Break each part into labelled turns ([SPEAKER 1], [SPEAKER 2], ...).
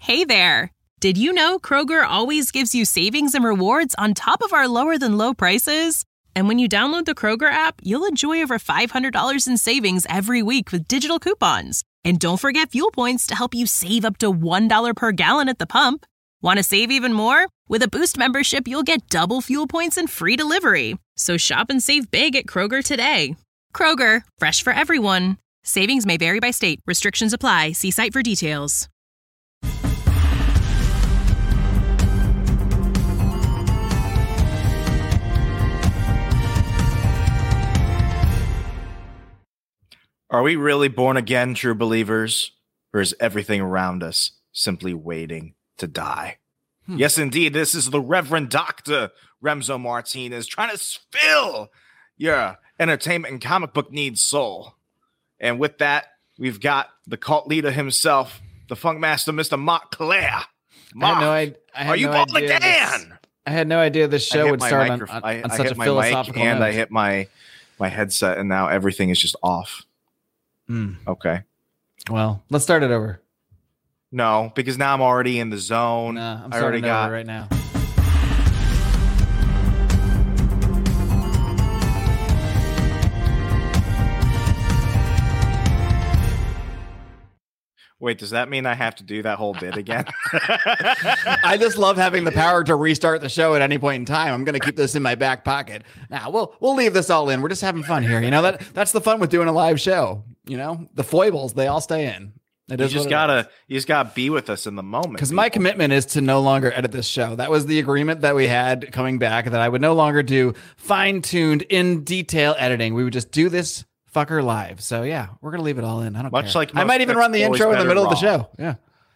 [SPEAKER 1] Hey there! Did you know Kroger always gives you savings and rewards on top of our lower-than-low prices? And when you download the Kroger app, you'll enjoy over $500 in savings every week with digital coupons. And don't forget fuel points to help you save up to $1 per gallon at the pump. Want to save even more? With a Boost membership, you'll get double fuel points and free delivery. So shop and save big at Kroger today. Kroger, fresh for everyone. Savings may vary by state. Restrictions apply. See site for details.
[SPEAKER 2] Are we really born again, true believers? Or is everything around us simply waiting to die? Yes, indeed. This is the Reverend Dr. Remso Martinez trying to fill your entertainment and comic book needs soul. And with that, we've got the cult leader himself, the funk master, Mr. Mark Claire. Mark, are you born again?
[SPEAKER 3] I had no idea this show would start on such a philosophical
[SPEAKER 2] note. And
[SPEAKER 3] note.
[SPEAKER 2] I hit my headset, and now everything is just off. Okay.
[SPEAKER 3] Well, let's start it over.
[SPEAKER 2] No, because now I'm already in the zone.
[SPEAKER 3] Nah, I'm
[SPEAKER 2] I already
[SPEAKER 3] starting
[SPEAKER 2] got
[SPEAKER 3] over right now.
[SPEAKER 2] Wait, does that mean I have to do that whole bit again?
[SPEAKER 3] I just love having the power to restart the show at any point in time. I'm going to keep this in my back pocket. Now we'll leave this all in. We're just having fun here. You know, that's the fun with doing a live show. You know, the foibles, they all stay in.
[SPEAKER 2] You just gotta be with us in the moment.
[SPEAKER 3] Because my commitment is to no longer edit this show. That was the agreement that we had coming back, that I would no longer do fine-tuned, in detail editing. We would just do this fucker live. So yeah, we're gonna leave it all in. I don't care.
[SPEAKER 2] Like
[SPEAKER 3] I might even run the intro in the middle of the show.
[SPEAKER 2] Yeah.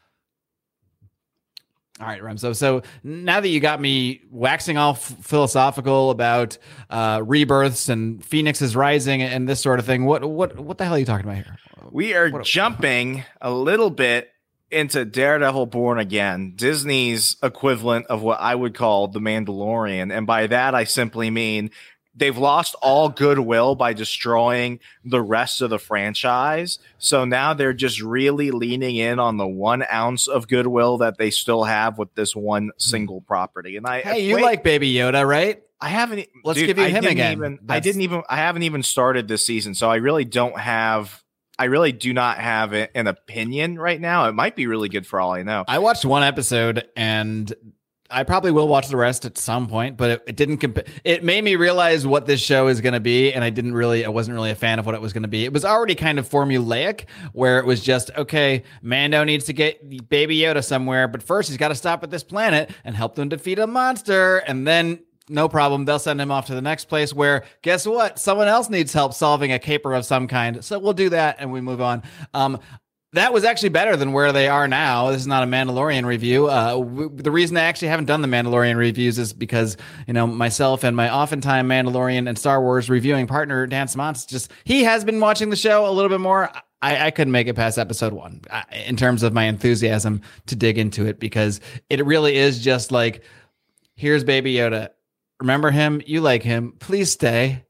[SPEAKER 3] All right, Remso. So now that you got me waxing off philosophical about rebirths and phoenixes rising and this sort of thing, what the hell are you talking about here?
[SPEAKER 2] We are jumping a little bit into Daredevil Born Again, Disney's equivalent of what I would call The Mandalorian. And by that, I simply mean they've lost all goodwill by destroying the rest of the franchise. So now they're just really leaning in on the 1 ounce of goodwill that they still have with this one single property. And
[SPEAKER 3] you like Baby Yoda, right?
[SPEAKER 2] I haven't.
[SPEAKER 3] Let's give you him again.
[SPEAKER 2] I haven't even started this season, so I really do not have an opinion right now. It might be really good for all I know.
[SPEAKER 3] I watched one episode and I probably will watch the rest at some point, but it didn't it made me realize what this show is going to be. And I wasn't really a fan of what it was going to be. It was already kind of formulaic, where it was just, okay, Mando needs to get Baby Yoda somewhere, but first he's got to stop at this planet and help them defeat a monster. And then no problem, they'll send him off to the next place where, guess what? Someone else needs help solving a caper of some kind. So we'll do that and we move on. That was actually better than where they are now. This is not a Mandalorian review. The reason I actually haven't done the Mandalorian reviews is because, myself and my oftentimes Mandalorian and Star Wars reviewing partner, Dan Simons, he has been watching the show a little bit more. I couldn't make it past episode 1 in terms of my enthusiasm to dig into it, because it really is just like, here's Baby Yoda. Remember him? You like him. Please stay.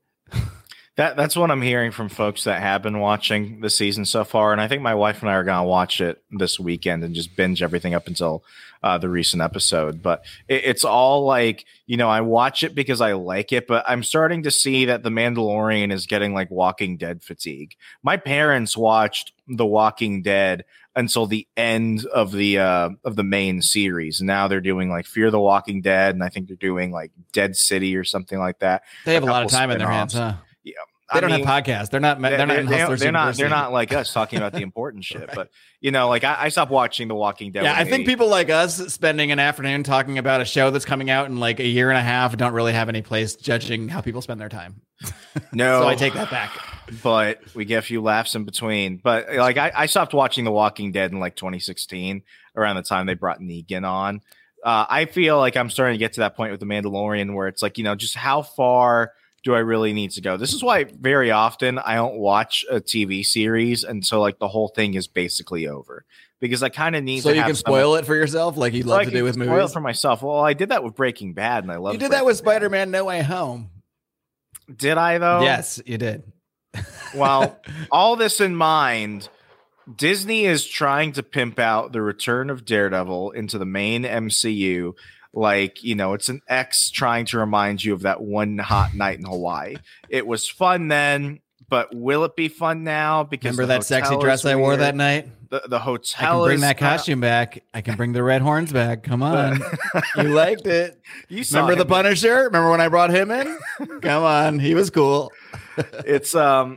[SPEAKER 2] That's what I'm hearing from folks that have been watching the season so far. And I think my wife and I are going to watch it this weekend and just binge everything up until the recent episode. But it's all like, I watch it because I like it, but I'm starting to see that The Mandalorian is getting like Walking Dead fatigue. My parents watched The Walking Dead until the end of the main series. Now they're doing like Fear the Walking Dead, and I think they're doing like Dead City or something like that.
[SPEAKER 3] They have a lot of time in their hands, huh?
[SPEAKER 2] Yeah.
[SPEAKER 3] They don't have podcasts. They're not
[SPEAKER 2] they're not like us talking about the important shit. Right. But I stopped watching The Walking Dead.
[SPEAKER 3] Yeah, I think people like us spending an afternoon talking about a show that's coming out in like a year and a half don't really have any place judging how people spend their time.
[SPEAKER 2] No,
[SPEAKER 3] so I take that back.
[SPEAKER 2] But we get a few laughs in between. But like I stopped watching The Walking Dead in like 2016, around the time they brought Negan on. I feel like I'm starting to get to that point with The Mandalorian where it's like, just how far do I really need to go? This is why very often I don't watch a TV series until like the whole thing is basically over, because I kind of need.
[SPEAKER 3] So you can spoil it for yourself, like you'd love to do with movies.
[SPEAKER 2] Spoil it for myself. Well, I did that with Breaking Bad, and I love.
[SPEAKER 3] You did that with Spider-Man: No Way Home.
[SPEAKER 2] Did I though?
[SPEAKER 3] Yes, you did.
[SPEAKER 2] Well, all this in mind, Disney is trying to pimp out the return of Daredevil into the main MCU. Like, you know, it's an ex trying to remind you of that one hot night in Hawaii. It was fun then, but will it be fun now? Because
[SPEAKER 3] remember that sexy dress I wore that night?
[SPEAKER 2] The hotel.
[SPEAKER 3] I can bring that costume back. I can bring the red horns back. Come on. You liked it.
[SPEAKER 2] You saw
[SPEAKER 3] remember the Punisher? Remember when I brought him in? Come on. He was cool.
[SPEAKER 2] It's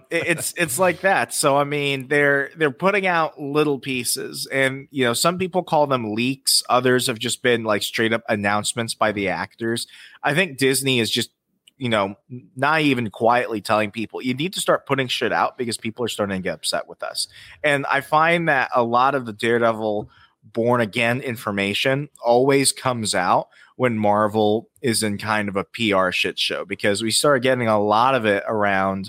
[SPEAKER 2] like that. So I mean, they're putting out little pieces, and you know, some people call them leaks. Others have just been like straight up announcements by the actors. I think Disney is just, you know, not even quietly telling people you need to start putting shit out because people are starting to get upset with us. And I find that a lot of the Daredevil Born Again information always comes out when Marvel is in kind of a PR shit show, because we started getting a lot of it around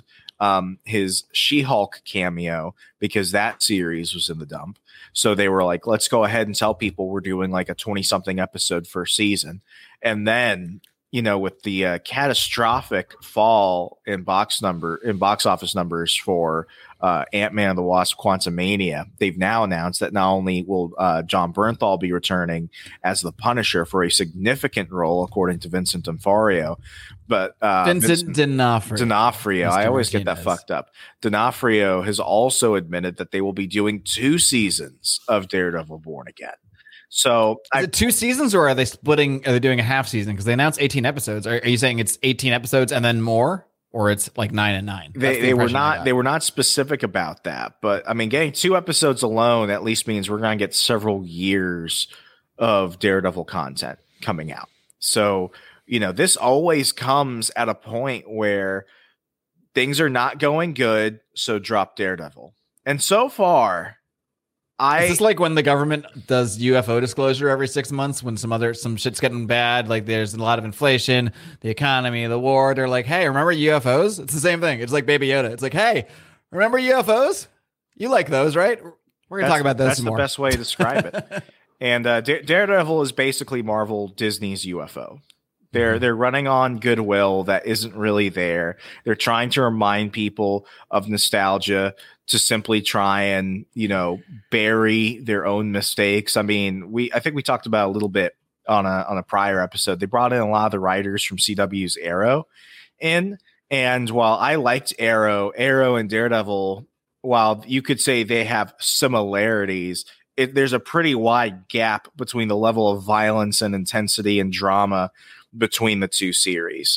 [SPEAKER 2] his She-Hulk cameo, because that series was in the dump. So they were like, let's go ahead and tell people we're doing like a 20-something episode first season. And then, you know, with the catastrophic fall in box office numbers for Ant-Man and the Wasp: Quantumania, they've now announced that not only will John Bernthal be returning as the Punisher for a significant role, according to Vincent D'Onofrio, but
[SPEAKER 3] Vincent
[SPEAKER 2] D'Onofrio. I always get that fucked up. D'Onofrio has also admitted that they will be doing 2 seasons of Daredevil Born Again. So
[SPEAKER 3] is it 2 seasons, or are they splitting? Are they doing a half season? Because they announced 18 episodes. Are you saying it's 18 episodes and then more, or it's like 9 and 9?
[SPEAKER 2] They were not specific about that. But I mean, getting 2 episodes alone at least means we're going to get several years of Daredevil content coming out. So, you know, this always comes at a point where things are not going good. So drop Daredevil. And so far,
[SPEAKER 3] is this like when the government does UFO disclosure every 6 months when some shit's getting bad, like there's a lot of inflation, the economy, the war, they're like, hey, remember UFOs? It's the same thing. It's like Baby Yoda. It's like, hey, remember UFOs? You like those, right? We're going to talk about those some more.
[SPEAKER 2] That's the best way to describe it. And Daredevil is basically Marvel Disney's UFO. They're running on goodwill that isn't really there. They're trying to remind people of nostalgia to simply try and, you know, bury their own mistakes. I mean, I think we talked about a little bit on a prior episode. They brought in a lot of the writers from CW's Arrow in, and while I liked Arrow and Daredevil, while you could say they have similarities, there's a pretty wide gap between the level of violence and intensity and drama between the 2 series.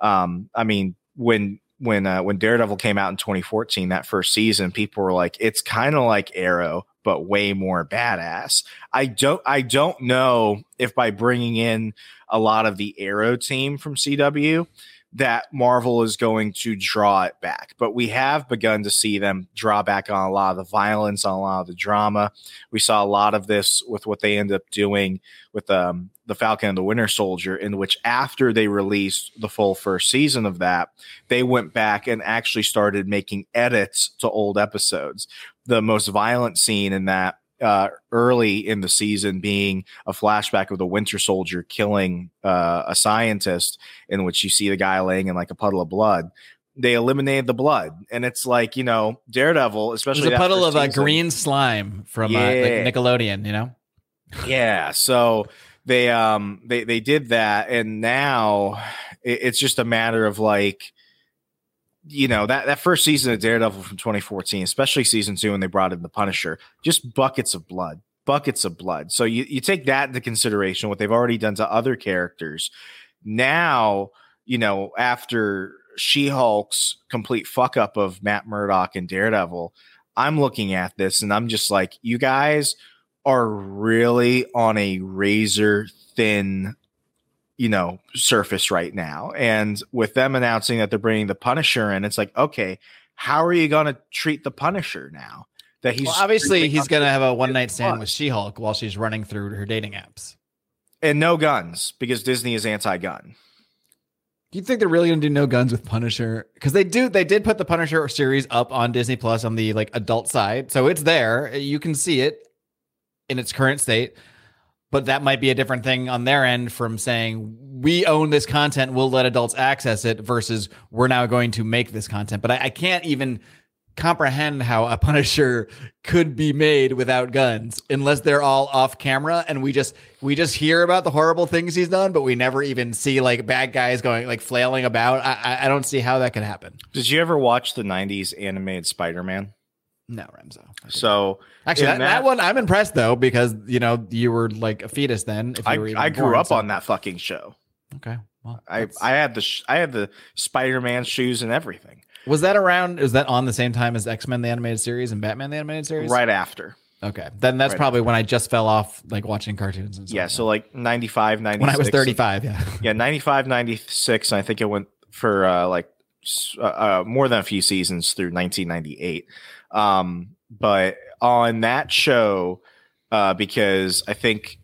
[SPEAKER 2] I mean, when Daredevil came out in 2014, that first season, people were like, it's kind of like Arrow, but way more badass. I don't know if by bringing in a lot of the Arrow team from CW that Marvel is going to draw it back, but we have begun to see them draw back on a lot of the violence, on a lot of the drama. We saw a lot of this with what they ended up doing with the Falcon and the Winter Soldier, in which after they released the full first season of that, they went back and actually started making edits to old episodes. The most violent scene in that early in the season being a flashback of the Winter Soldier killing a scientist, in which you see the guy laying in like a puddle of blood. They eliminated the blood, and it's like, you know, Daredevil, especially
[SPEAKER 3] there's a puddle of green slime from like Nickelodeon, you know.
[SPEAKER 2] Yeah, so they did that, and now it's just a matter of like, you know, that first season of Daredevil from 2014, especially season 2 when they brought in the Punisher, just buckets of blood. So you take that into consideration, what they've already done to other characters. Now, you know, after She-Hulk's complete fuck up of Matt Murdock and Daredevil, I'm looking at this and I'm just like, you guys are really on a razor thin, you know, surface right now. And with them announcing that they're bringing the Punisher in, it's like, okay, how are you going to treat the Punisher now? That he's
[SPEAKER 3] obviously he's going to have a one-night stand with She-Hulk while she's running through her dating apps.
[SPEAKER 2] And no guns, because Disney is anti-gun.
[SPEAKER 3] Do you think they're really going to do no guns with Punisher? Because they did put the Punisher series up on Disney Plus on the like adult side. So it's there. You can see it in its current state. But that might be a different thing on their end from saying, we own this content, we'll let adults access it, versus we're now going to make this content. But I can't even comprehend how a Punisher could be made without guns unless they're all off camera and we just hear about the horrible things he's done, but we never even see like bad guys going like flailing about. I don't see how that could happen.
[SPEAKER 2] Did you ever watch the 90s animated Spider-Man?
[SPEAKER 3] No, Remzo.
[SPEAKER 2] So
[SPEAKER 3] actually that one I'm impressed though, because you were like a fetus then. If you were
[SPEAKER 2] I grew up on that fucking show.
[SPEAKER 3] Okay. Well,
[SPEAKER 2] I had the Spider-Man shoes and everything.
[SPEAKER 3] Was that on the same time as X-Men the animated series and Batman the animated series?
[SPEAKER 2] Right after.
[SPEAKER 3] Okay. Then that's probably when I just fell off like watching cartoons and stuff.
[SPEAKER 2] Yeah, so like 95, 96.
[SPEAKER 3] When I was 35, yeah.
[SPEAKER 2] Yeah, 95, 96, and I think it went for more than a few seasons through 1998. But on that show, because I think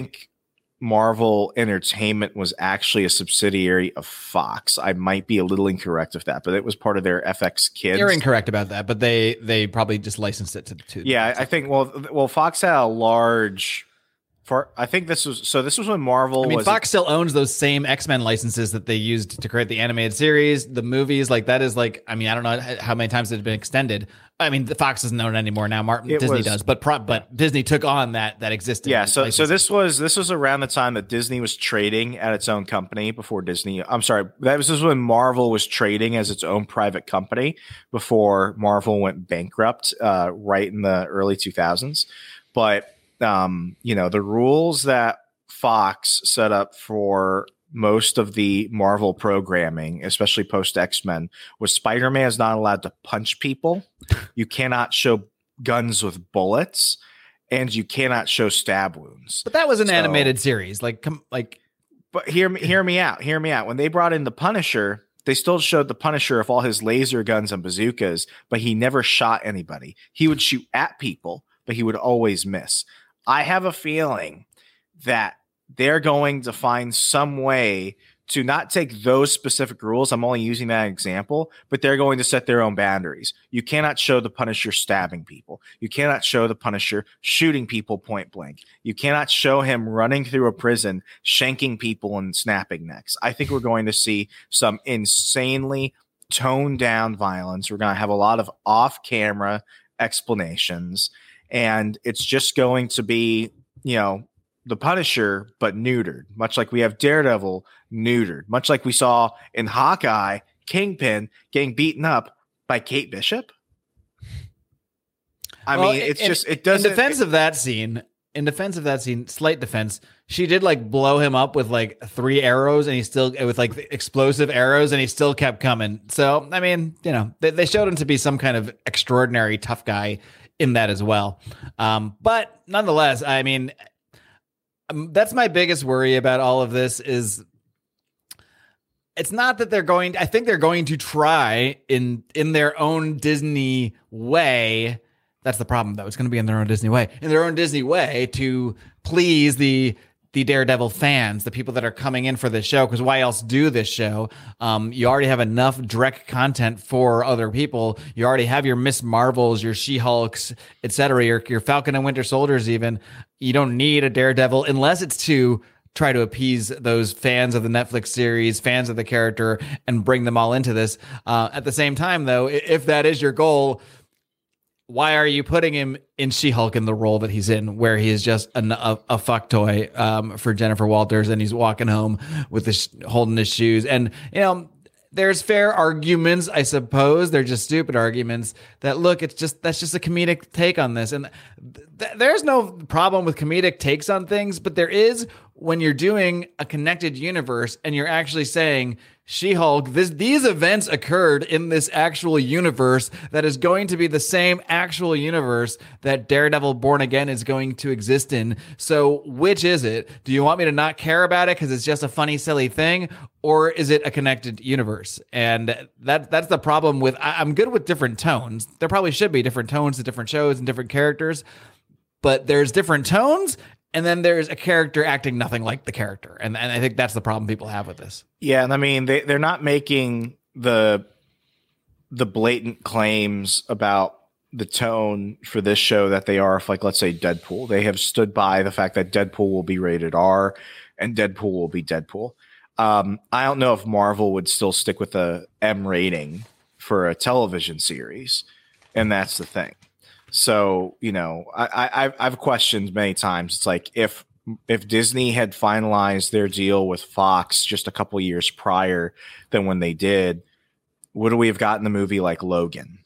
[SPEAKER 2] Marvel Entertainment was actually a subsidiary of Fox. I might be a little incorrect with that, but it was part of their FX Kids.
[SPEAKER 3] You're incorrect about that, but they probably just licensed it to
[SPEAKER 2] yeah, I think well Fox had a large I think this was when Marvel
[SPEAKER 3] Fox still owns those same X-Men licenses that they used to create the animated series, the movies. Like that is like, I don't know how many times it's been extended. The Fox doesn't own it anymore now. Disney does, but Disney took on that existing.
[SPEAKER 2] Yeah, so this was around the time that Disney was trading at its own company before Disney. I'm sorry, this was when Marvel was trading as its own private company before Marvel went bankrupt, right in the early 2000s. But the rules that Fox set up for most of the Marvel programming, especially post X-Men, was Spider-Man is not allowed to punch people. You cannot show guns with bullets, and you cannot show stab wounds.
[SPEAKER 3] But that was an animated series.
[SPEAKER 2] But hear me out. When they brought in the Punisher, they still showed the Punisher of all his laser guns and bazookas, but he never shot anybody. He would shoot at people, but he would always miss. I have a feeling that they're going to find some way to not take those specific rules. I'm only using that example, but they're going to set their own boundaries. You cannot show the Punisher stabbing people. You cannot show the Punisher shooting people point blank. You cannot show him running through a prison, shanking people and snapping necks. I think we're going to see some insanely toned down violence. We're going to have a lot of off-camera explanations, and it's just going to be, the Punisher, but neutered, much like we have Daredevil neutered, much like we saw in Hawkeye, Kingpin getting beaten up by Kate Bishop. It doesn't.
[SPEAKER 3] In defense of that scene, slight defense, she did like blow him up with like 3 arrows, and he still with like explosive arrows, and he still kept coming. So, they showed him to be some kind of extraordinary tough guy in that as well. But nonetheless, that's my biggest worry about all of this is it's not that I think they're going to try in their own Disney way. That's the problem though. It's going to be in their own Disney way to please the Daredevil fans, the people that are coming in for this show, because why else do this show? You already have enough direct content for other people. You already have your Miss Marvels, your She-Hulks, etc., your Falcon and Winter Soldiers even. You don't need a Daredevil unless it's to try to appease those fans of the Netflix series, fans of the character, and bring them all into this. At the same time, though, if that is your goal, why are you putting him in She-Hulk in the role that he's in, where he is just a fuck toy for Jennifer Walters, and he's walking home with holding his shoes? And there's fair arguments, I suppose. They're just stupid arguments that look. That's just a comedic take on this, and there's no problem with comedic takes on things, but there is when you're doing a connected universe and you're actually saying, She-Hulk, these events occurred in this actual universe that is going to be the same actual universe that Daredevil Born Again is going to exist in. So which is it? Do you want me to not care about it because it's just a funny, silly thing? Or is it a connected universe? And that's the problem with, I'm good with different tones. There probably should be different tones to different shows and different characters, but there's different tones. And then there's a character acting nothing like the character. And I think that's the problem people have with this.
[SPEAKER 2] Yeah. And they're not making the blatant claims about the tone for this show that they are, like, let's say Deadpool. They have stood by the fact that Deadpool will be rated R and Deadpool will be Deadpool. I don't know if Marvel would still stick with a M rating for a television series. And that's the thing. So, you know, I've questioned many times. It's like if Disney had finalized their deal with Fox just a couple years prior than when they did, would we have gotten a movie like Logan?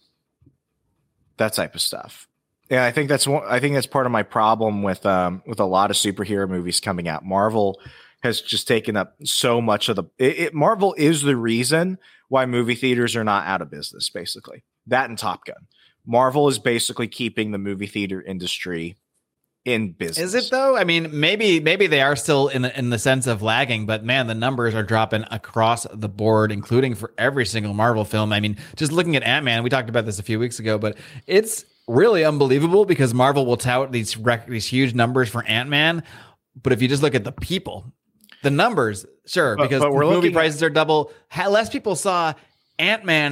[SPEAKER 2] That type of stuff. Yeah, I think that's part of my problem with a lot of superhero movies coming out. Marvel has just taken up so much of the Marvel is the reason why movie theaters are not out of business, basically. That and Top Gun. Marvel is basically keeping the movie theater industry in business.
[SPEAKER 3] Is it though? I mean, maybe they are still in the sense of lagging, but man, the numbers are dropping across the board, including for every single Marvel film. I mean, just looking at Ant-Man, we talked about this a few weeks ago, but it's really unbelievable because Marvel will tout these huge numbers for Ant-Man, but if you just look at the people, the numbers, sure, because movie prices are double. Less people saw Ant-Man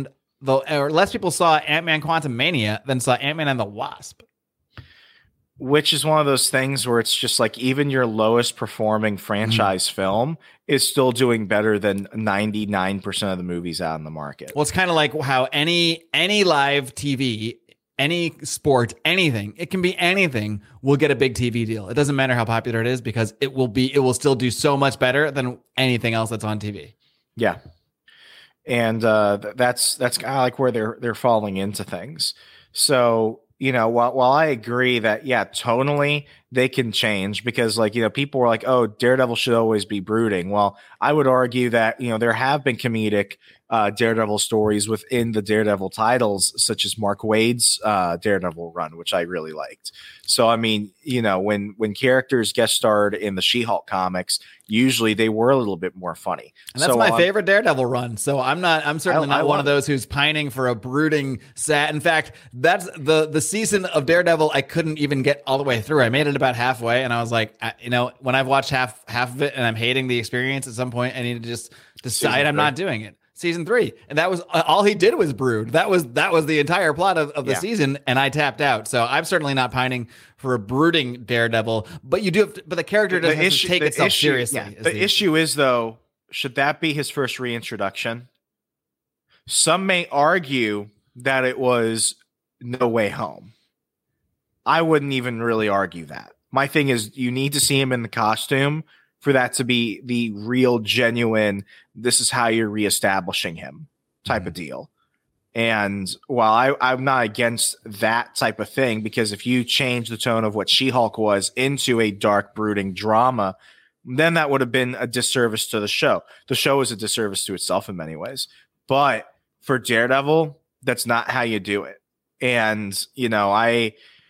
[SPEAKER 3] less people saw Ant-Man Quantumania than saw Ant-Man and the Wasp.
[SPEAKER 2] Which is one of those things where it's just like even your lowest performing franchise film is still doing better than 99% of the movies out in the market.
[SPEAKER 3] Well, it's kind of like how any live TV, any sport, anything, it can be anything, will get a big TV deal. It doesn't matter how popular it is because it will still do so much better than anything else that's on TV.
[SPEAKER 2] Yeah. And that's kind of like where they're falling into things. So, you know, while I agree that, yeah, tonally they can change because, like, you know, people were like, oh, Daredevil should always be brooding. Well, I would argue that, you know, there have been comedic Daredevil stories within the Daredevil titles, such as Mark Waid's Daredevil run, which I really liked. So, I mean, you know, when characters guest starred in the She-Hulk comics, usually they were a little bit more funny.
[SPEAKER 3] And that's my favorite Daredevil run. So I'm certainly not one of those who's pining for a brooding sad. In fact, that's the season of Daredevil I couldn't even get all the way through. I made it about halfway and I was like, you know, when I've watched half of it and I'm hating the experience at some point, I need to just decide I'm not doing it. Season 3, and that was all he did was brood. That was the entire plot of the season, and I tapped out. So I'm certainly not pining for a brooding Daredevil, but you do. But the character doesn't have to take itself seriously.
[SPEAKER 2] Yeah, the issue is though, should that be his first reintroduction? Some may argue that it was No Way Home. I wouldn't even really argue that. My thing is, you need to see him in the costume for that to be the real, genuine, this is how you're reestablishing him type of deal. And while I'm not against that type of thing, because if you change the tone of what She-Hulk was into a dark, brooding drama, then that would have been a disservice to the show. The show is a disservice to itself in many ways. But for Daredevil, that's not how you do it. And, you know, I'm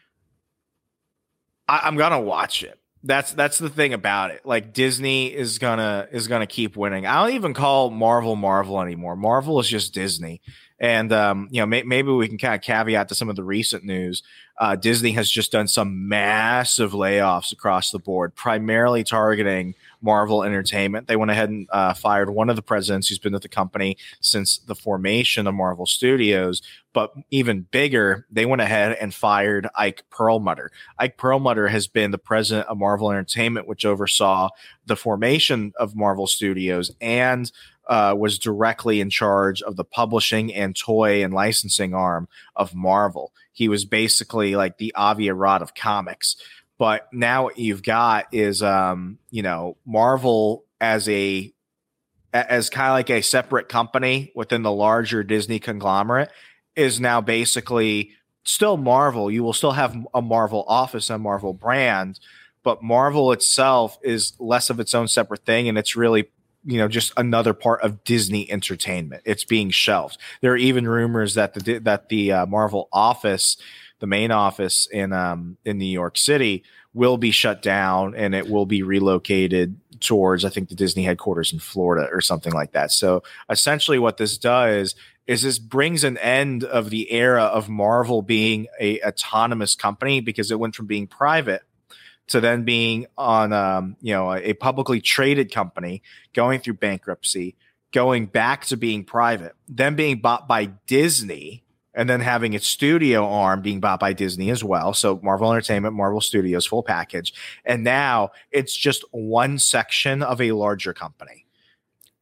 [SPEAKER 2] going to watch it. That's the thing about it. Like, Disney is gonna keep winning. I don't even call Marvel anymore. Marvel is just Disney. And you know, maybe we can kind of caveat to some of the recent news. Disney has just done some massive layoffs across the board, primarily targeting Marvel Entertainment. They went ahead and fired one of the presidents who's been at the company since the formation of Marvel Studios. But even bigger, they went ahead and fired Ike Perlmutter. Ike Perlmutter has been the president of Marvel Entertainment, which oversaw the formation of Marvel Studios and was directly in charge of the publishing and toy and licensing arm of Marvel. He was basically like the Avi Arad of comics. But now what you've got is, you know, Marvel as kind of like a separate company within the larger Disney conglomerate is now basically still Marvel. You will still have a Marvel office and Marvel brand, but Marvel itself is less of its own separate thing. And it's really, you know, just another part of Disney Entertainment. It's being shelved. There are even rumors that the Marvel office, the main office in New York City, will be shut down and it will be relocated towards, I think, the Disney headquarters in Florida or something like that. So essentially what this does is this brings an end of the era of Marvel being a autonomous company, because it went from being private to then being on, you know, a publicly traded company, going through bankruptcy, going back to being private, then being bought by Disney, and then having its studio arm being bought by Disney as well. So Marvel Entertainment, Marvel Studios, full package. And now it's just one section of a larger company.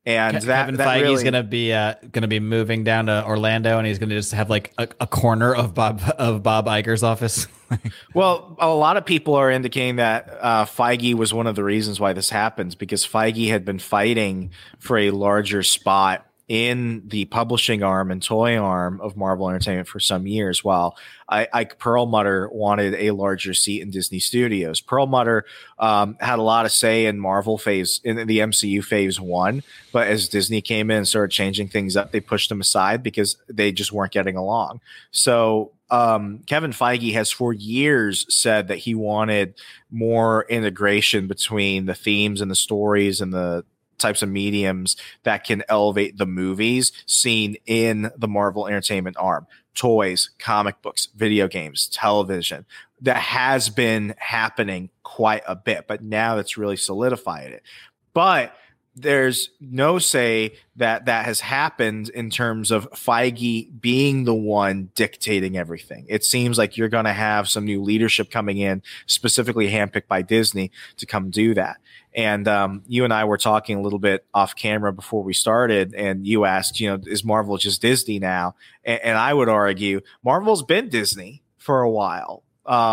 [SPEAKER 2] And
[SPEAKER 3] Kevin
[SPEAKER 2] that
[SPEAKER 3] Feige's
[SPEAKER 2] really,
[SPEAKER 3] gonna be moving down to Orlando, and he's gonna just have like a corner of Bob Iger's office.
[SPEAKER 2] well, a lot of people are indicating that Feige was one of the reasons why this happens, because Feige had been fighting for a larger spot in the publishing arm and toy arm of Marvel Entertainment for some years, while Ike Perlmutter wanted a larger seat in Disney Studios. Perlmutter had a lot of say in Marvel in the MCU phase 1, but as Disney came in and started changing things up, they pushed them aside because they just weren't getting along. So Kevin Feige has for years said that he wanted more integration between the themes and the stories and the types of mediums that can elevate the movies seen in the Marvel Entertainment arm. Toys, comic books, video games, television. That has been happening quite a bit, but now it's really solidified it. But there's no say that has happened in terms of Feige being the one dictating everything. It seems like you're going to have some new leadership coming in, specifically handpicked by Disney, to come do that. And you and I were talking a little bit off camera before we started, and you asked, is Marvel just Disney now? And I would argue Marvel's been Disney for a while.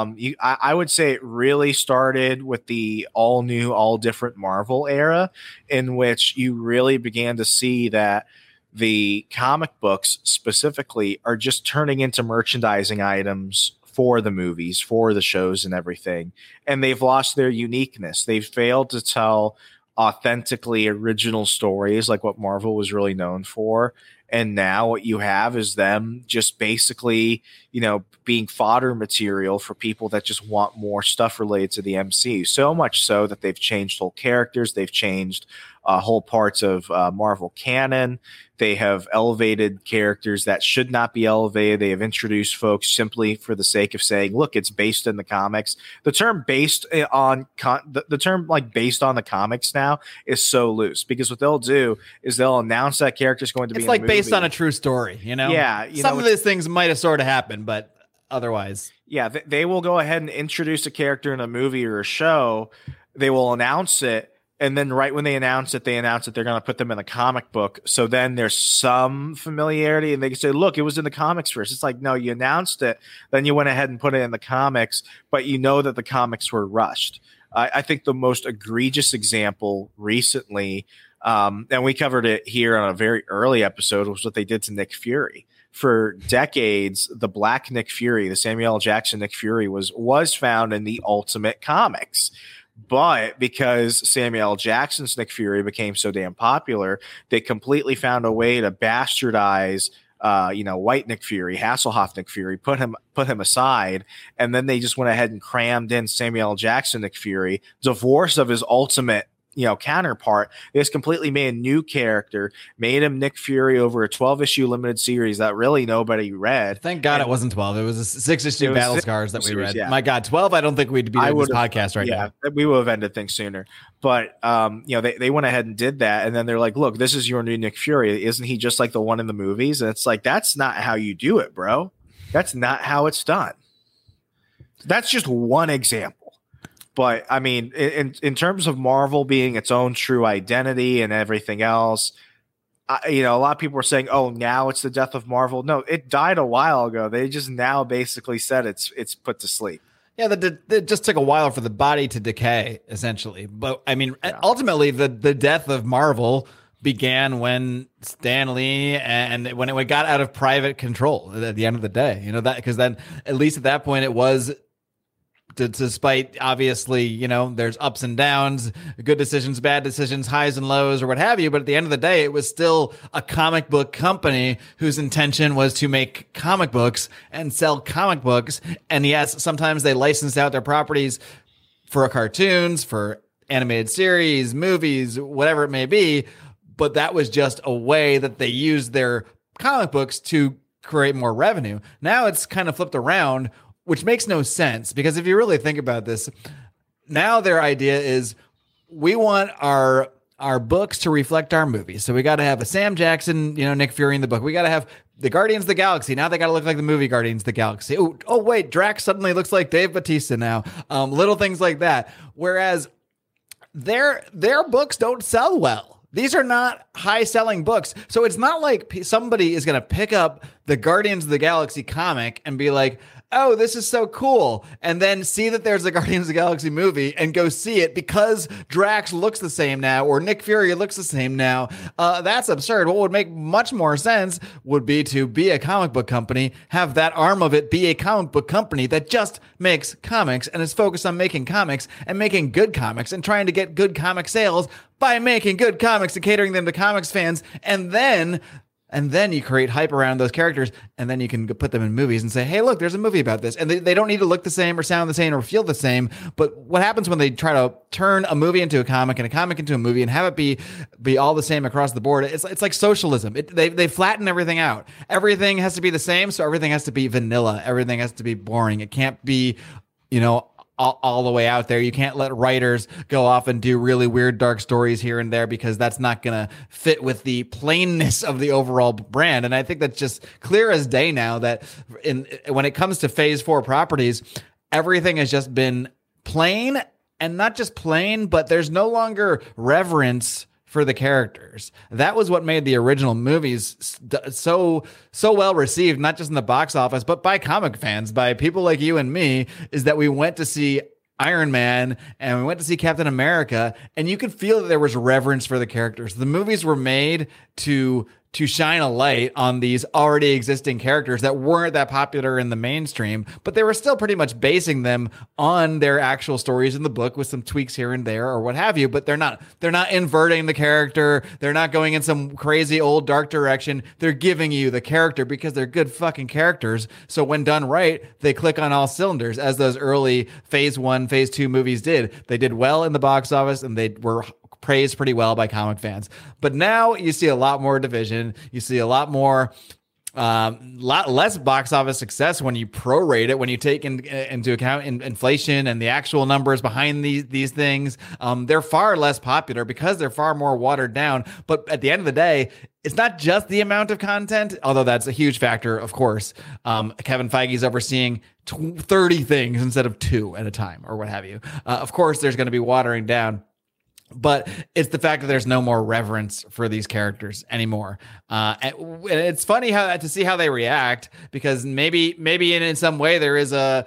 [SPEAKER 2] I would say it really started with the all new, all different Marvel era, in which you really began to see that the comic books specifically are just turning into merchandising items for the movies, for the shows and everything. And they've lost their uniqueness. They've failed to tell authentically original stories like what Marvel was really known for. And now what you have is them just basically, being fodder material for people that just want more stuff related to the MCU. So much so that they've changed whole characters. They've changed whole parts of Marvel canon. They have elevated characters that should not be elevated. They have introduced folks simply for the sake of saying, look, it's based in the comics. The term based on the term like based on the comics now is so loose, because what they'll do is they'll announce that character is going to be
[SPEAKER 3] it's like based on a true story,
[SPEAKER 2] Yeah.
[SPEAKER 3] Some of these things might have sort of happened, but otherwise.
[SPEAKER 2] Yeah. They will go ahead and introduce a character in a movie or a show. They will announce it. And then right when they announce it, they're going to put them in a comic book. So then there's some familiarity, and they can say, look, it was in the comics first. It's like, no, you announced it. Then you went ahead and put it in the comics, but you know that the comics were rushed. I think the most egregious example recently, and we covered it here on a very early episode, was what they did to Nick Fury. For decades, the Black Nick Fury, the Samuel L. Jackson Nick Fury, was found in the Ultimate Comics. But because Samuel L. Jackson's Nick Fury became so damn popular, they completely found a way to bastardize, white Nick Fury, Hasselhoff Nick Fury, put him aside, and then they just went ahead and crammed in Samuel L. Jackson Nick Fury, divorce of his Ultimate counterpart. They just completely made a new character, made him Nick Fury over a 12-issue limited series that really nobody read.
[SPEAKER 3] Thank God it wasn't 12. It was a 6-issue Battle Scars that we read.
[SPEAKER 2] Yeah.
[SPEAKER 3] My God, 12, I don't think we'd be doing this podcast right now.
[SPEAKER 2] Yeah, we would have ended things sooner. But, they went ahead and did that. And then they're like, look, this is your new Nick Fury. Isn't he just like the one in the movies? And it's like, that's not how you do it, bro. That's not how it's done. That's just one example. But I mean, in terms of Marvel being its own true identity and everything else, a lot of people were saying, "Oh, now it's the death of Marvel." No, it died a while ago. They just now basically said it's put to sleep.
[SPEAKER 3] Yeah, it just took a while for the body to decay, essentially. But I mean, ultimately, the death of Marvel began when Stan Lee and when it got out of private control at the end of the day. That because then at least at that point it was. Despite obviously, there's ups and downs, good decisions, bad decisions, highs and lows, or what have you. But at the end of the day, it was still a comic book company whose intention was to make comic books and sell comic books. And yes, sometimes they licensed out their properties for cartoons, for animated series, movies, whatever it may be. But that was just a way that they used their comic books to create more revenue. Now it's kind of flipped around, which makes no sense, because if you really think about this, now their idea is we want our books to reflect our movies. So we got to have a Sam Jackson, Nick Fury in the book. We got to have the Guardians of the Galaxy. Now they got to look like the movie Guardians of the Galaxy. Oh, wait, Drax suddenly looks like Dave Bautista now. Little things like that. Whereas their books don't sell well. These are not high-selling books. So it's not like somebody is going to pick up the Guardians of the Galaxy comic and be like, oh, this is so cool, and then see that there's a Guardians of the Galaxy movie and go see it because Drax looks the same now or Nick Fury looks the same now. That's absurd. What would make much more sense would be to be a comic book company, have that arm of it be a comic book company that just makes comics and is focused on making comics and making good comics and trying to get good comic sales by making good comics and catering them to comics fans, and then you create hype around those characters, and then you can put them in movies and say, hey, look, there's a movie about this. And they don't need to look the same or sound the same or feel the same. But what happens when they try to turn a movie into a comic and a comic into a movie and have it be all the same across the board? It's like socialism. They flatten everything out. Everything has to be the same, so everything has to be vanilla. Everything has to be boring. It can't be, all the way out there. You can't let writers go off and do really weird, dark stories here and there because that's not going to fit with the plainness of the overall brand. And I think that's just clear as day now that when it comes to Phase 4 properties, everything has just been plain, and not just plain, but there's no longer reverence for the characters. That was what made the original movies so well received, not just in the box office, but by comic fans, by people like you and me, is that we went to see Iron Man and we went to see Captain America, and you could feel that there was reverence for the characters. The movies were made to shine a light on these already existing characters that weren't that popular in the mainstream, but they were still pretty much basing them on their actual stories in the book with some tweaks here and there or what have you. But they're not inverting the character. They're not going in some crazy old dark direction. They're giving you the character because they're good fucking characters. So when done right, they click on all cylinders, as those early Phase 1, Phase 2 movies did. They did well in the box office, and they were praised pretty well by comic fans. But now you see a lot more division. You see a lot more, lot less box office success when you prorate it, when you take into account inflation and the actual numbers behind these things. They're far less popular because they're far more watered down. But at the end of the day, it's not just the amount of content, although that's a huge factor, of course. Kevin Feige's overseeing 30 things instead of 2 at a time or what have you. Of course, there's going to be watering down. But it's the fact that there's no more reverence for these characters anymore. And it's funny to see how they react, because maybe in some way there is a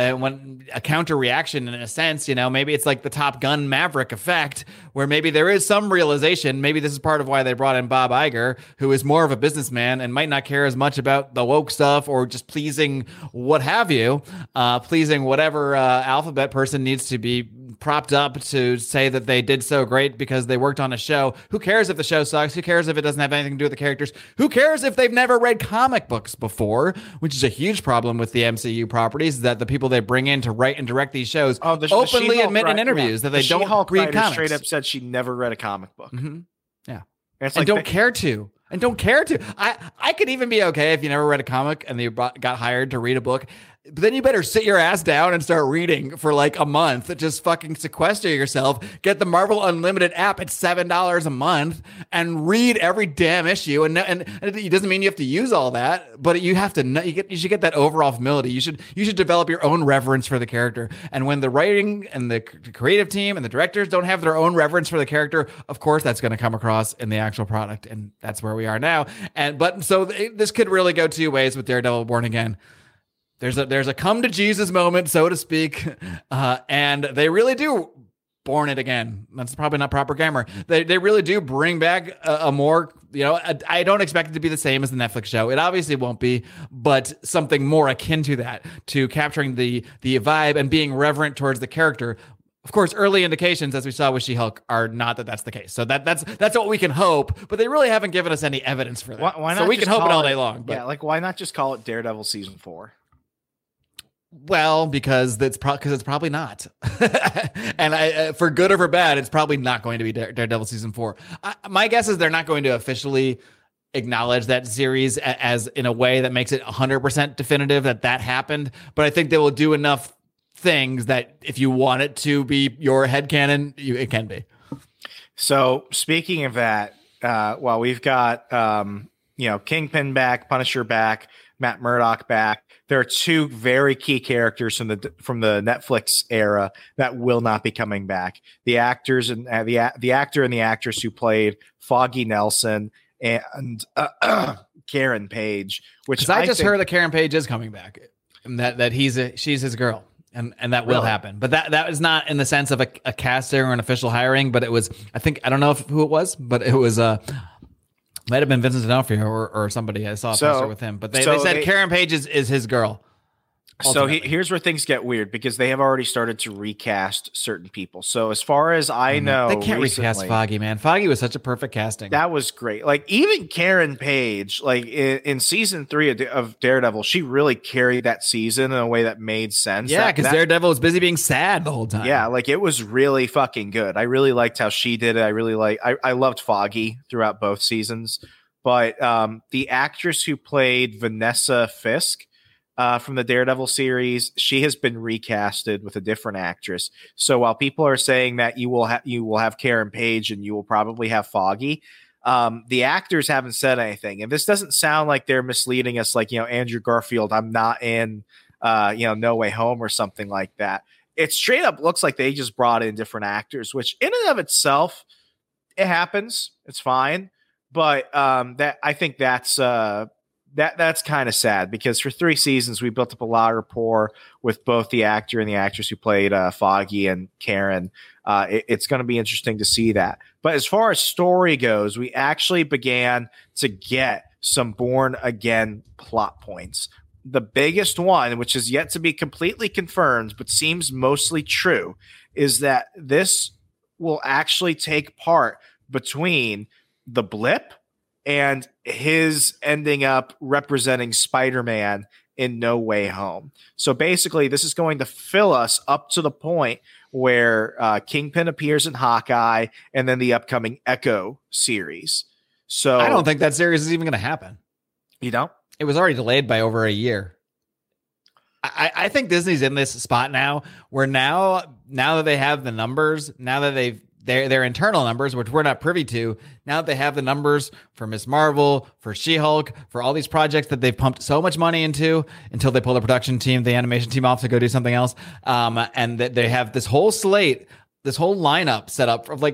[SPEAKER 3] counter reaction in a sense. Maybe it's like the Top Gun Maverick effect, where maybe there is some realization. Maybe this is part of why they brought in Bob Iger, who is more of a businessman and might not care as much about the woke stuff or just pleasing what have you, pleasing whatever alphabet person needs to be propped up to say that they did so great because they worked on a show. Who cares if the show sucks? Who cares if it doesn't have anything to do with the characters? Who cares if they've never read comic books before? Which is a huge problem with the MCU properties, that the people they bring in to write and direct these shows openly admit in interviews that they don't read comics.
[SPEAKER 2] Straight up said she never read a comic book.
[SPEAKER 3] Mm-hmm. Yeah.
[SPEAKER 2] And
[SPEAKER 3] don't care to. And don't care to. I could even be okay if you never read a comic and you got hired to read a book. But then you better sit your ass down and start reading for like a month. Just fucking sequester yourself. Get the Marvel Unlimited app at $7 a month and read every damn issue. And it doesn't mean you have to use all that, but you have to. You should get that overall humility. You should develop your own reverence for the character. And when the writing and the creative team and the directors don't have their own reverence for the character, of course that's going to come across in the actual product. And that's where we are now. So this could really go two ways with Daredevil Born Again. There's a come to Jesus moment, so to speak, and they really do born it again. That's probably not proper grammar. They really do bring back a more, I don't expect it to be the same as the Netflix show. It obviously won't be, but something more akin to that, to capturing the vibe and being reverent towards the character. Of course, early indications, as we saw with She-Hulk, are not that that's the case. So that's what we can hope, but they really haven't given us any evidence for that.
[SPEAKER 2] Why not?
[SPEAKER 3] So we can hope it all day long. But.
[SPEAKER 2] Yeah, why not just call it Daredevil Season 4?
[SPEAKER 3] Well, because it's probably not, and for good or for bad, it's probably not going to be Daredevil Season 4. My guess is they're not going to officially acknowledge that series as in a way that makes it 100% definitive that happened. But I think they will do enough things that if you want it to be your headcanon, it can be.
[SPEAKER 2] So speaking of that, we've got Kingpin back, Punisher back. Matt Murdock back. There are two very key characters from the Netflix era that will not be coming back. The actors and the actor and the actress who played Foggy Nelson and Karen Page, which
[SPEAKER 3] I just heard that Karen Page is coming back, and that she's his girl, and that will happen. But that was not in the sense of a casting or an official hiring, but it was. I don't know who it was, but it was might have been Vincent D'Onofrio or somebody. I saw a poster with him, but they said Karen Page is his girl. Ultimately.
[SPEAKER 2] So here's where things get weird, because they have already started to recast certain people. So as far as I know,
[SPEAKER 3] they can't recast Foggy, man. Foggy was such a perfect casting.
[SPEAKER 2] That was great. Like, even Karen Page, like in season 3 of Daredevil, she really carried that season in a way that made sense.
[SPEAKER 3] Yeah, because Daredevil was busy being sad the whole time.
[SPEAKER 2] Yeah, like, it was really fucking good. I really liked how she did it. I loved Foggy throughout both seasons. But the actress who played Vanessa Fisk, from the Daredevil series, she has been recasted with a different actress. So while people are saying that you will have Karen Page and you will probably have Foggy, the actors haven't said anything. And this doesn't sound like they're misleading us, like, Andrew Garfield, I'm not in No Way Home or something like that. It straight up looks like they just brought in different actors, which in and of itself, it happens. It's fine. But I think that's kind of sad, because for 3 seasons we built up a lot of rapport with both the actor and the actress who played Foggy and Karen. It's going to be interesting to see that. But as far as story goes, we actually began to get some Born Again plot points. The biggest one, which is yet to be completely confirmed but seems mostly true, is that this will actually take part between the Blip and his ending up representing Spider-Man in No Way Home. So basically, this is going to fill us up to the point where Kingpin appears in Hawkeye, and then the upcoming Echo series. So
[SPEAKER 3] I don't think that series is even going to happen.
[SPEAKER 2] You don't?
[SPEAKER 3] It was already delayed by over a year. I think Disney's in this spot now where now that they have the numbers, now that their internal numbers, which we're not privy to, now that they have the numbers for Ms. Marvel, for She-Hulk, for all these projects that they've pumped so much money into until they pull the production team, the animation team off to go do something else, and that they have this whole slate, this whole lineup set up of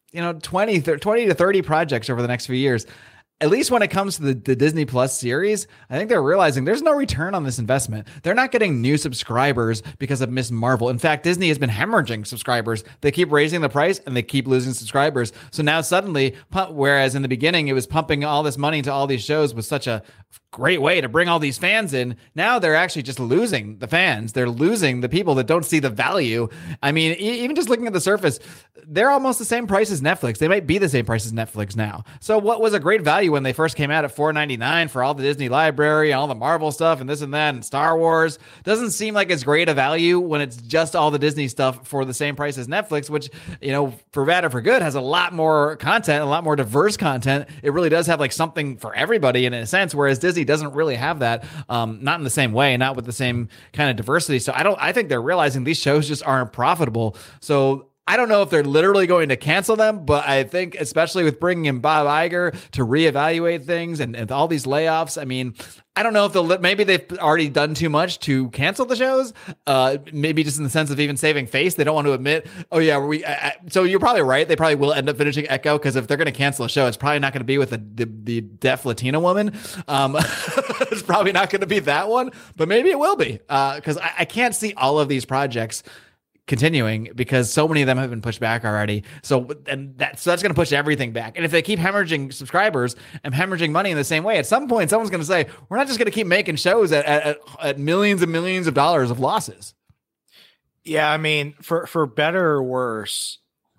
[SPEAKER 3] 20 to 30 projects over the next few years. At least when it comes to the Disney Plus series, I think they're realizing there's no return on this investment. They're not getting new subscribers because of Ms. Marvel. In fact, Disney has been hemorrhaging subscribers. They keep raising the price and they keep losing subscribers. So now suddenly, whereas in the beginning it was pumping all this money into all these shows with such a great way to bring all these fans in, now they're actually just losing the fans. They're losing the people that don't see the value. I mean, even just looking at the surface, they're almost the same price as Netflix. They might be the same price as Netflix now. So what was a great value when they first came out at $4.99 for all the Disney library, all the Marvel stuff and this and that and Star Wars, doesn't seem like it's great a value when it's just all the Disney stuff for the same price as Netflix, which, for bad or for good, has a lot more content, a lot more diverse content. It really does have something for everybody in a sense, whereas Disney doesn't really have that, not in the same way, not with the same kind of diversity. So I think they're realizing these shows just aren't profitable. So I don't know if they're literally going to cancel them, but I think especially with bringing in Bob Iger to reevaluate things and all these layoffs, I mean, I don't know if maybe they've already done too much to cancel the shows. Maybe just in the sense of even saving face. They don't want to admit, oh yeah, so you're probably right. They probably will end up finishing Echo, because if they're going to cancel a show, it's probably not going to be with the deaf Latina woman. It's probably not going to be that one, but maybe it will be, because I can't see all of these projects continuing because so many of them have been pushed back already. So that's going to push everything back. And if they keep hemorrhaging subscribers and hemorrhaging money in the same way, at some point, someone's going to say, we're not just going to keep making shows at millions and millions of dollars of losses.
[SPEAKER 2] Yeah. I mean, for better or worse,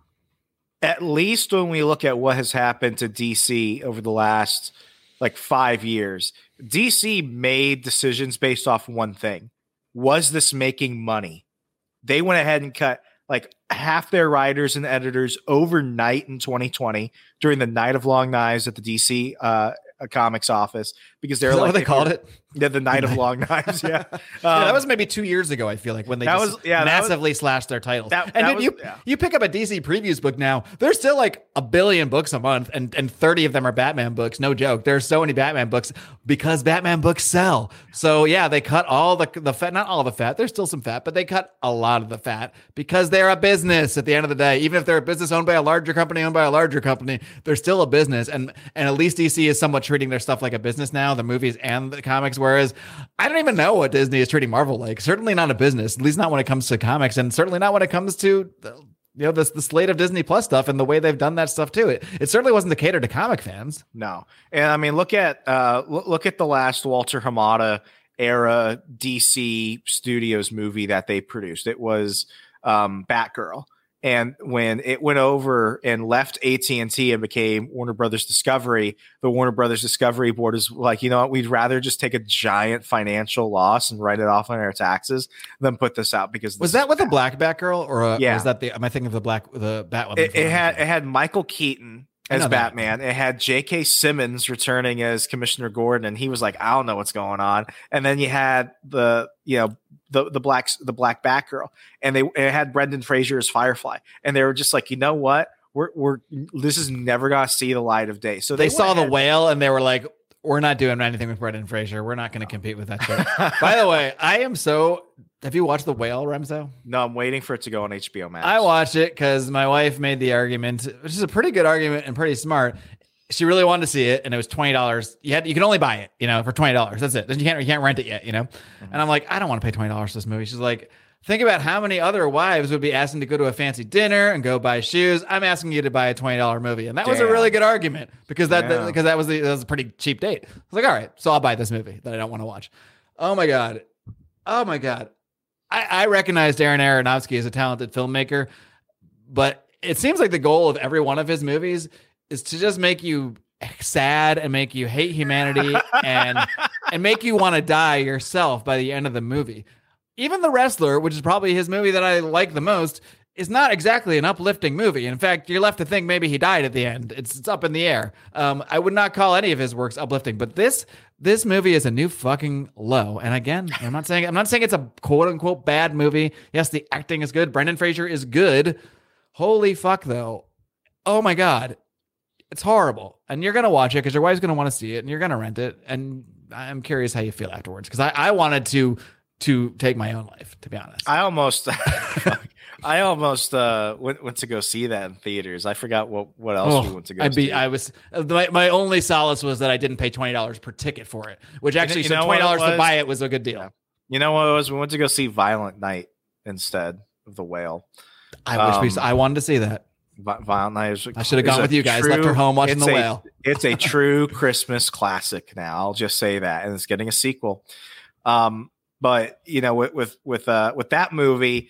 [SPEAKER 2] at least when we look at what has happened to DC over the last 5 years, DC made decisions based off one thing. Was this making money? They went ahead and cut half their writers and editors overnight in 2020 during the Night of Long Knives at the DC Comics office, because they're
[SPEAKER 3] what they called it?
[SPEAKER 2] Yeah, the Night of Long Knives. Yeah,
[SPEAKER 3] that was maybe 2 years ago. I feel like when they massively slashed their titles. You pick up a DC Previews book now. There's still like 1 billion books a month, and 30 of them are Batman books. No joke. There's so many Batman books because Batman books sell. So yeah, they cut all the fat. Not all the fat. There's still some fat, but they cut a lot of the fat because they're a business. At the end of the day, even if they're a business owned by a larger company, they're still a business. And at least DC is somewhat treating their stuff like a business now, the movies and the comics. Whereas I don't even know what Disney is treating Marvel like. Certainly not a business, at least not when it comes to comics, and certainly not when it comes to the slate of Disney Plus stuff and the way they've done that stuff too. It certainly wasn't to cater to comic fans.
[SPEAKER 2] No, and I mean look at the last Walter Hamada era DC Studios movie that they produced. It was Batgirl. And when it went over and left AT&T and became Warner Brothers Discovery, the Warner Brothers Discovery board is like, you know what, we'd rather just take a giant financial loss and write it off on our taxes than put this out because
[SPEAKER 3] was that with a black Batgirl or was that am I thinking of the Batwoman?
[SPEAKER 2] It had Michael Keaton as Batman. It had J.K. Simmons returning as Commissioner Gordon, and he was like, I don't know what's going on. And then you had the black Batgirl, and it had Brendan Fraser as Firefly, and they were just like, you know what, this is never gonna see the light of day. So
[SPEAKER 3] they saw The Whale, and they were like, we're not doing anything with Brendan Fraser. We're not going to compete with that show. By the way, have you watched The Whale, Remso?
[SPEAKER 2] No, I'm waiting for it to go on HBO Max.
[SPEAKER 3] I watched it because my wife made the argument, which is a pretty good argument and pretty smart. She really wanted to see it, and it was $20. You can only buy it, for $20. That's it. You can't rent it yet, And I'm like, I don't want to pay $20 for this movie. She's like, think about how many other wives would be asking to go to a fancy dinner and go buy shoes. I'm asking you to buy a $20 movie. And that was a really good argument because that was a pretty cheap date. I was like, all right, so I'll buy this movie that I don't want to watch. Oh my God. I recognize Darren Aronofsky as a talented filmmaker, but it seems like the goal of every one of his movies is to just make you sad and make you hate humanity and make you want to die yourself by the end of the movie. Even The Wrestler, which is probably his movie that I like the most, is not exactly an uplifting movie. In fact, you're left to think maybe he died at the end. It's up in the air. I would not call any of his works uplifting, but this movie is a new fucking low. And again, I'm not saying it's a quote unquote bad movie. Yes, the acting is good. Brendan Fraser is good. Holy fuck though. Oh my God. It's horrible. And you're going to watch it because your wife's going to want to see it and you're going to rent it. And I'm curious how you feel afterwards. Because I wanted to take my own life, to be honest.
[SPEAKER 2] I almost went to go see that in theaters. I forgot what else we went to go see.
[SPEAKER 3] My only solace was that I didn't pay $20 per ticket for it, which actually $20 to buy it was a good deal.
[SPEAKER 2] Yeah. You know what it was? We went to go see Violent Night instead of The Whale.
[SPEAKER 3] I wanted to see that.
[SPEAKER 2] Violent Night.
[SPEAKER 3] I should have gone with you guys. Left her home watching The Whale.
[SPEAKER 2] It's a true Christmas classic now. I'll just say that, and it's getting a sequel. But with that movie,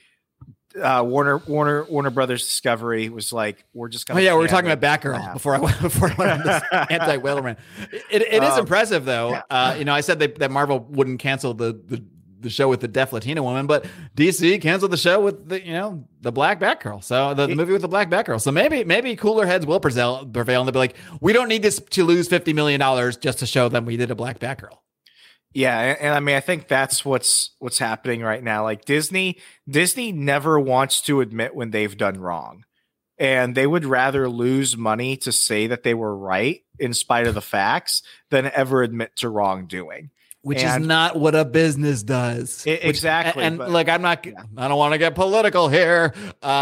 [SPEAKER 2] Warner Brothers Discovery was like, we're just gonna.
[SPEAKER 3] Oh yeah, we were talking about Batgirl before I went on this anti-Whale rant. It is impressive though. Yeah. I said that Marvel wouldn't cancel the show with the deaf Latina woman, but DC canceled the show with the black Batgirl. So the movie with the black Batgirl. So maybe cooler heads will prevail, and they'll be like, we don't need this to lose $50 million just to show them we did a black Batgirl.
[SPEAKER 2] Yeah, and I mean, I think that's what's happening right now. Like Disney never wants to admit when they've done wrong, and they would rather lose money to say that they were right in spite of the facts than ever admit to wrongdoing.
[SPEAKER 3] Which is not what a business does.
[SPEAKER 2] Exactly.
[SPEAKER 3] And look, I don't want to get political here,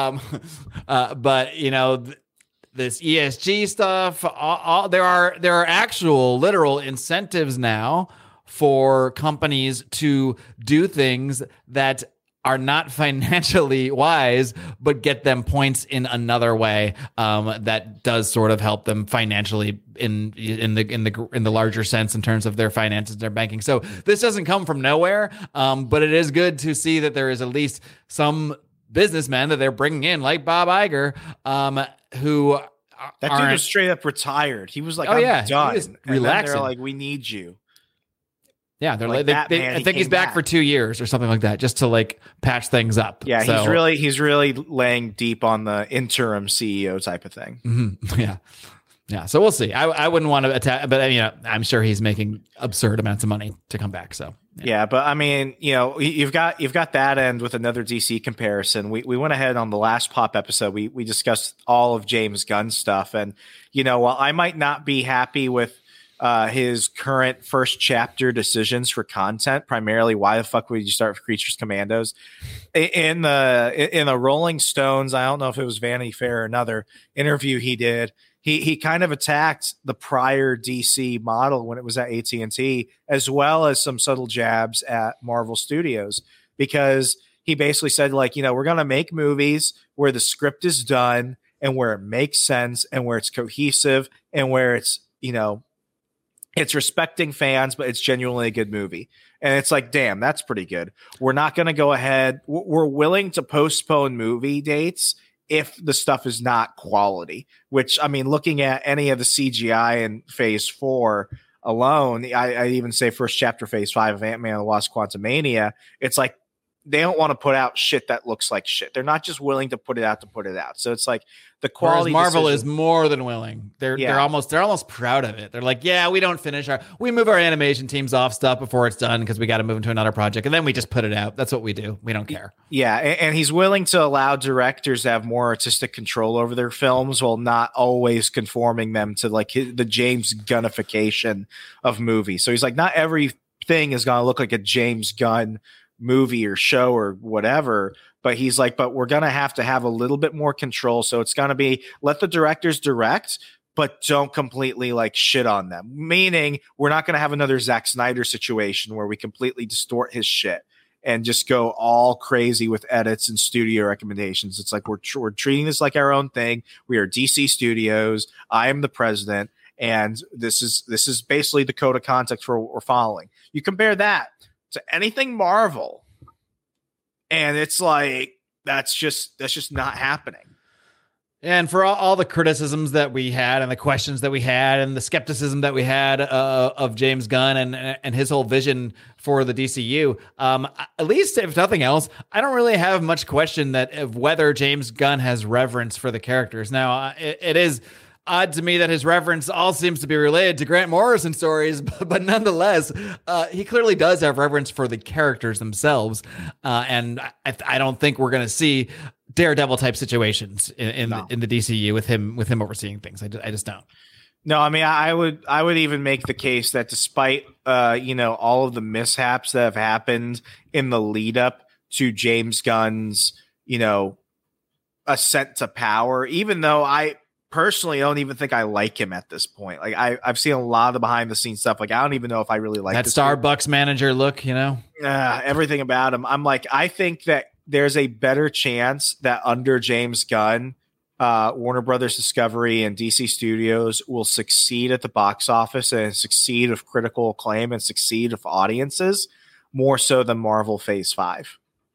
[SPEAKER 3] but this ESG stuff, there are actual literal incentives now for companies to do things that are not financially wise, but get them points in another way that does sort of help them financially in the larger sense in terms of their finances, their banking. So this doesn't come from nowhere, but it is good to see that there is at least some businessmen that they're bringing in, like Bob Iger, who
[SPEAKER 2] that dude was straight up retired. He was like, I'm done. And
[SPEAKER 3] relaxing.
[SPEAKER 2] They're like, we need you.
[SPEAKER 3] Yeah, I think he's back for 2 years or something like that, just to like patch things up.
[SPEAKER 2] Yeah, he's really laying deep on the interim CEO type of thing.
[SPEAKER 3] Mm-hmm. Yeah, Yeah, so we'll see. I wouldn't want to attack, but I'm sure he's making absurd amounts of money to come back. So
[SPEAKER 2] yeah, but I mean, you've got that end with another DC comparison. We went ahead on the last Pop episode. We discussed all of James Gunn's stuff, and while I might not be happy with his current first chapter decisions for content, primarily why the fuck would you start with Creatures Commandos? In the Rolling Stones, I don't know if it was Vanity Fair or another interview he did. He kind of attacked the prior DC model when it was at AT&T, as well as some subtle jabs at Marvel Studios, because he basically said, like, we're going to make movies where the script is done and where it makes sense and where it's cohesive and where it's, it's respecting fans, but it's genuinely a good movie. And it's like, damn, that's pretty good. We're not going to go ahead. We're willing to postpone movie dates if the stuff is not quality, which, I mean, looking at any of the CGI in Phase 4 alone, I even say first chapter Phase 5 of Ant-Man and the Wasp: Quantumania, it's like they don't want to put out shit that looks like shit. They're not just willing to put it out to put it out. So it's like the quality.
[SPEAKER 3] Whereas Marvel is more than willing. They're almost proud of it. They're like, yeah, we move our animation teams off stuff before it's done because we got to move into another project, and then we just put it out. That's what we do. We don't care.
[SPEAKER 2] Yeah, and he's willing to allow directors to have more artistic control over their films while not always conforming them to like the James Gunnification of movies. So he's like, not everything is going to look like a James Gunn movie or show or whatever, but he's like, but we're going to have a little bit more control. So it's going to be, let the directors direct, but don't completely like shit on them. Meaning we're not going to have another Zack Snyder situation where we completely distort his shit and just go all crazy with edits and studio recommendations. It's like, we're treating this like our own thing. We are DC Studios. I am the president. And this is basically the code of conduct for what we're following. You compare that to anything Marvel, and it's like that's just not happening.
[SPEAKER 3] And for all the criticisms that we had and the questions that we had and the skepticism that we had of James Gunn and his whole vision for the DCU, at least if nothing else, I don't really have much question of whether James Gunn has reverence for the characters. Now, it is odd to me that his reference all seems to be related to Grant Morrison stories, but nonetheless, he clearly does have reverence for the characters themselves. And I don't think we're going to see Daredevil type situations in the DCU with him overseeing things. I just don't.
[SPEAKER 2] No, I mean, I would even make the case that despite all of the mishaps that have happened in the lead up to James Gunn's ascent to power, even though I personally don't even think I like him at this point. Like I've seen a lot of the behind the scenes stuff. Like I don't even know if I really like
[SPEAKER 3] that Starbucks manager look.
[SPEAKER 2] Everything about him. I'm like, I think that there's a better chance that under James Gunn, Warner Brothers Discovery and DC Studios will succeed at the box office and succeed with critical acclaim and succeed with audiences more so than Marvel Phase 5.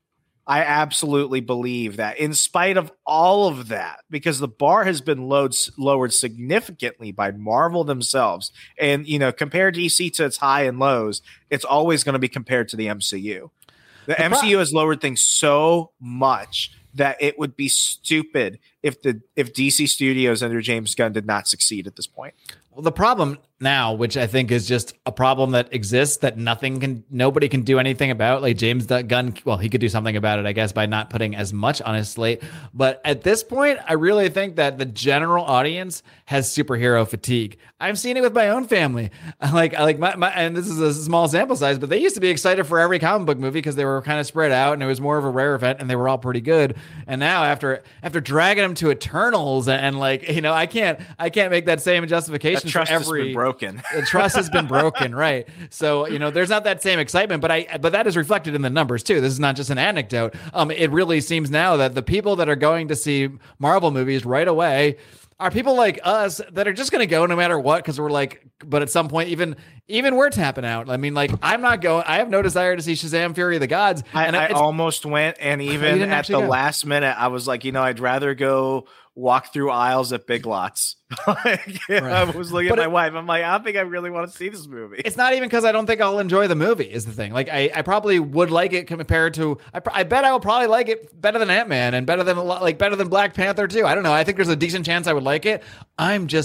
[SPEAKER 2] I absolutely believe that in spite of all of that, because the bar has been lowered significantly by Marvel themselves. And, compare DC to its high and lows, it's always going to be compared to the MCU. The MCU has lowered things so much that it would be stupid if DC Studios under James Gunn did not succeed at this point.
[SPEAKER 3] Well, the problem now, which I think is just a problem that exists that nobody can do anything about. Like James Gunn, well, he could do something about it, I guess, by not putting as much on his slate. But at this point, I really think that the general audience has superhero fatigue. I've seen it with my own family. Like my and this is a small sample size, but they used to be excited for every comic book movie because they were kind of spread out and it was more of a rare event and they were all pretty good. And now after dragging them to Eternals and I can't make that same justification.
[SPEAKER 2] That trust has been broken.
[SPEAKER 3] The trust has been broken, right? So there's not that same excitement, but that is reflected in the numbers too. This is not just an anecdote. It really seems now that the people that are going to see Marvel movies right away are people like us that are just going to go no matter what because we're like, but at some point even we're tapping out. I mean, like I'm not going. I have no desire to see Shazam: Fury of the Gods.
[SPEAKER 2] I almost went, and even at the last minute, I was like, I'd rather go walk through aisles at Big Lots. Right. I was looking at my wife. I'm like, I don't think I really want to see this movie.
[SPEAKER 3] It's not even because I don't think I'll enjoy the movie is the thing. Like I probably would like it compared to, I bet I will probably like it better than Ant-Man and better than Black Panther too. I don't know. I think there's a decent chance I would like it. I'm just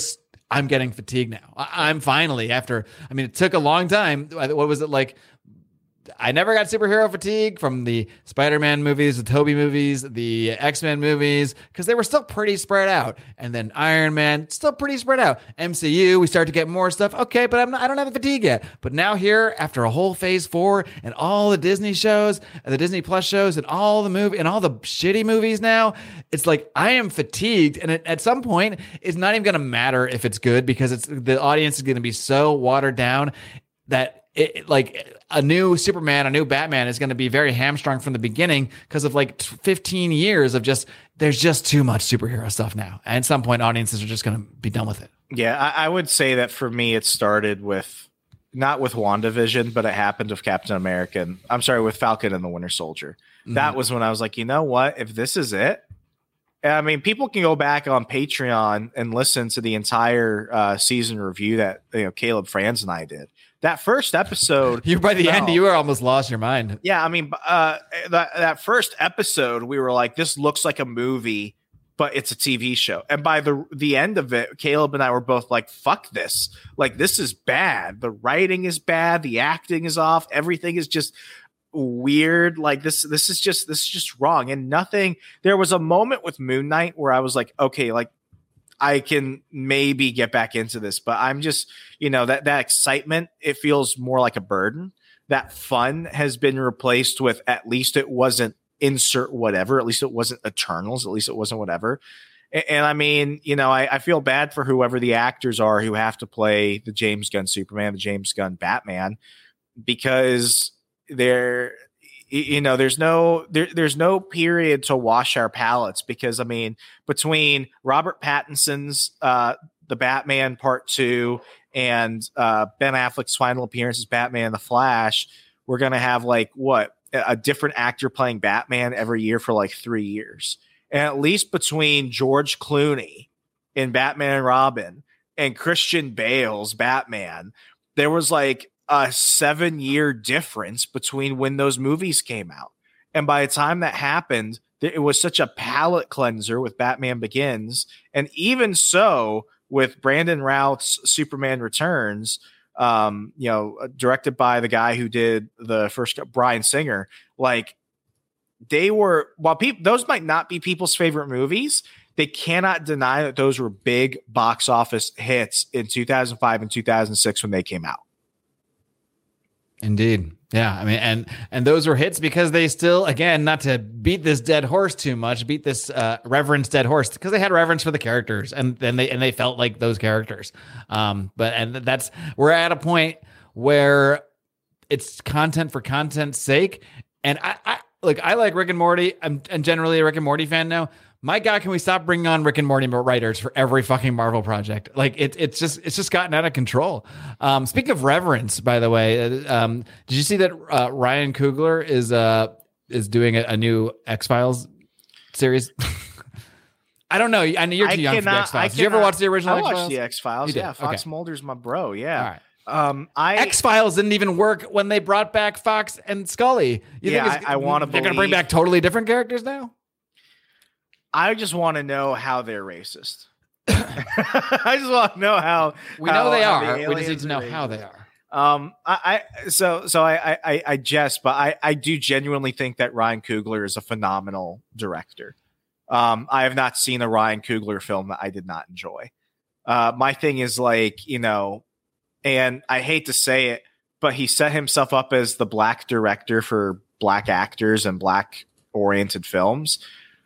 [SPEAKER 3] I'm getting fatigued now. I'm finally after. I mean, it took a long time. What was it like? I never got superhero fatigue from the Spider-Man movies, the Tobey movies, the X-Men movies, because they were still pretty spread out. And then Iron Man, still pretty spread out. MCU, we start to get more stuff. Okay, but I don't have the fatigue yet. But now here, after a whole Phase 4 and all the Disney shows and the Disney Plus shows and all the movie and all the shitty movies now, it's like I am fatigued. And at some point, it's not even going to matter if it's good because the audience is going to be so watered down that like a new Superman, a new Batman is going to be very hamstrung from the beginning because of like 15 years of there's just too much superhero stuff now. And at some point, audiences are just going to be done with it.
[SPEAKER 2] Yeah, I would say that for me, it started not with WandaVision, but it happened with Captain America. With Falcon and the Winter Soldier. Mm-hmm. That was when I was like, you know what? If this is it, I mean, people can go back on Patreon and listen to the entire season review that Caleb Franz and I did. That first episode,
[SPEAKER 3] by the end, you were almost lost your mind.
[SPEAKER 2] Yeah, I mean, that first episode, we were like, this looks like a movie, but it's a TV show. And by the end of it, Caleb and I were both like, fuck this. Like, this is bad. The writing is bad. The acting is off. Everything is just weird. Like this is just wrong. And there was a moment with Moon Knight where I was like, okay, like I can maybe get back into this, but I'm just, that excitement, it feels more like a burden. That fun has been replaced with, at least it wasn't insert whatever, at least it wasn't Eternals, at least it wasn't whatever. And I mean, I feel bad for whoever the actors are who have to play the James Gunn Superman, the James Gunn Batman, because there's no period to wash our palates, because I mean, between Robert Pattinson's The Batman Part 2 and Ben Affleck's final appearance as Batman in The Flash, we're gonna have a different actor playing Batman every year for 3 years. And at least between George Clooney in Batman and Robin and Christian Bale's Batman, there was a 7-year difference between when those movies came out. And by the time that happened, it was such a palate cleanser with Batman Begins. And even so, with Brandon Routh's Superman Returns, directed by the guy who did the first, Bryan Singer, those might not be people's favorite movies, they cannot deny that those were big box office hits in 2005 and 2006 when they came out.
[SPEAKER 3] Indeed. Yeah. I mean, and those were hits because they still, again, not to beat this dead horse too much, beat this reverence dead horse, because they had reverence for the characters and then they felt like those characters. We're at a point where it's content for content's sake. And I like Rick and Morty. I'm generally a Rick and Morty fan now. My God, can we stop bringing on Rick and Morty writers for every fucking Marvel project? It's just gotten out of control. Speaking of reverence, by the way, did you see that Ryan Coogler is doing a new X-Files series? I don't know. I know you're too young for the X-Files. Did you ever watch the original X-Files?
[SPEAKER 2] I watched the X-Files. Yeah, Fox Mulder's my bro. Yeah.
[SPEAKER 3] All right. X-Files didn't even work when they brought back Fox and Scully.
[SPEAKER 2] I want to believe
[SPEAKER 3] they're going to bring back totally different characters now?
[SPEAKER 2] I just want to know how they're racist. I just want to know how.
[SPEAKER 3] We know they are. We just need to know how they are.
[SPEAKER 2] I jest, but I do genuinely think that Ryan Coogler is a phenomenal director. I have not seen a Ryan Coogler film that I did not enjoy. My thing is and I hate to say it, but he set himself up as the black director for black actors and black oriented films.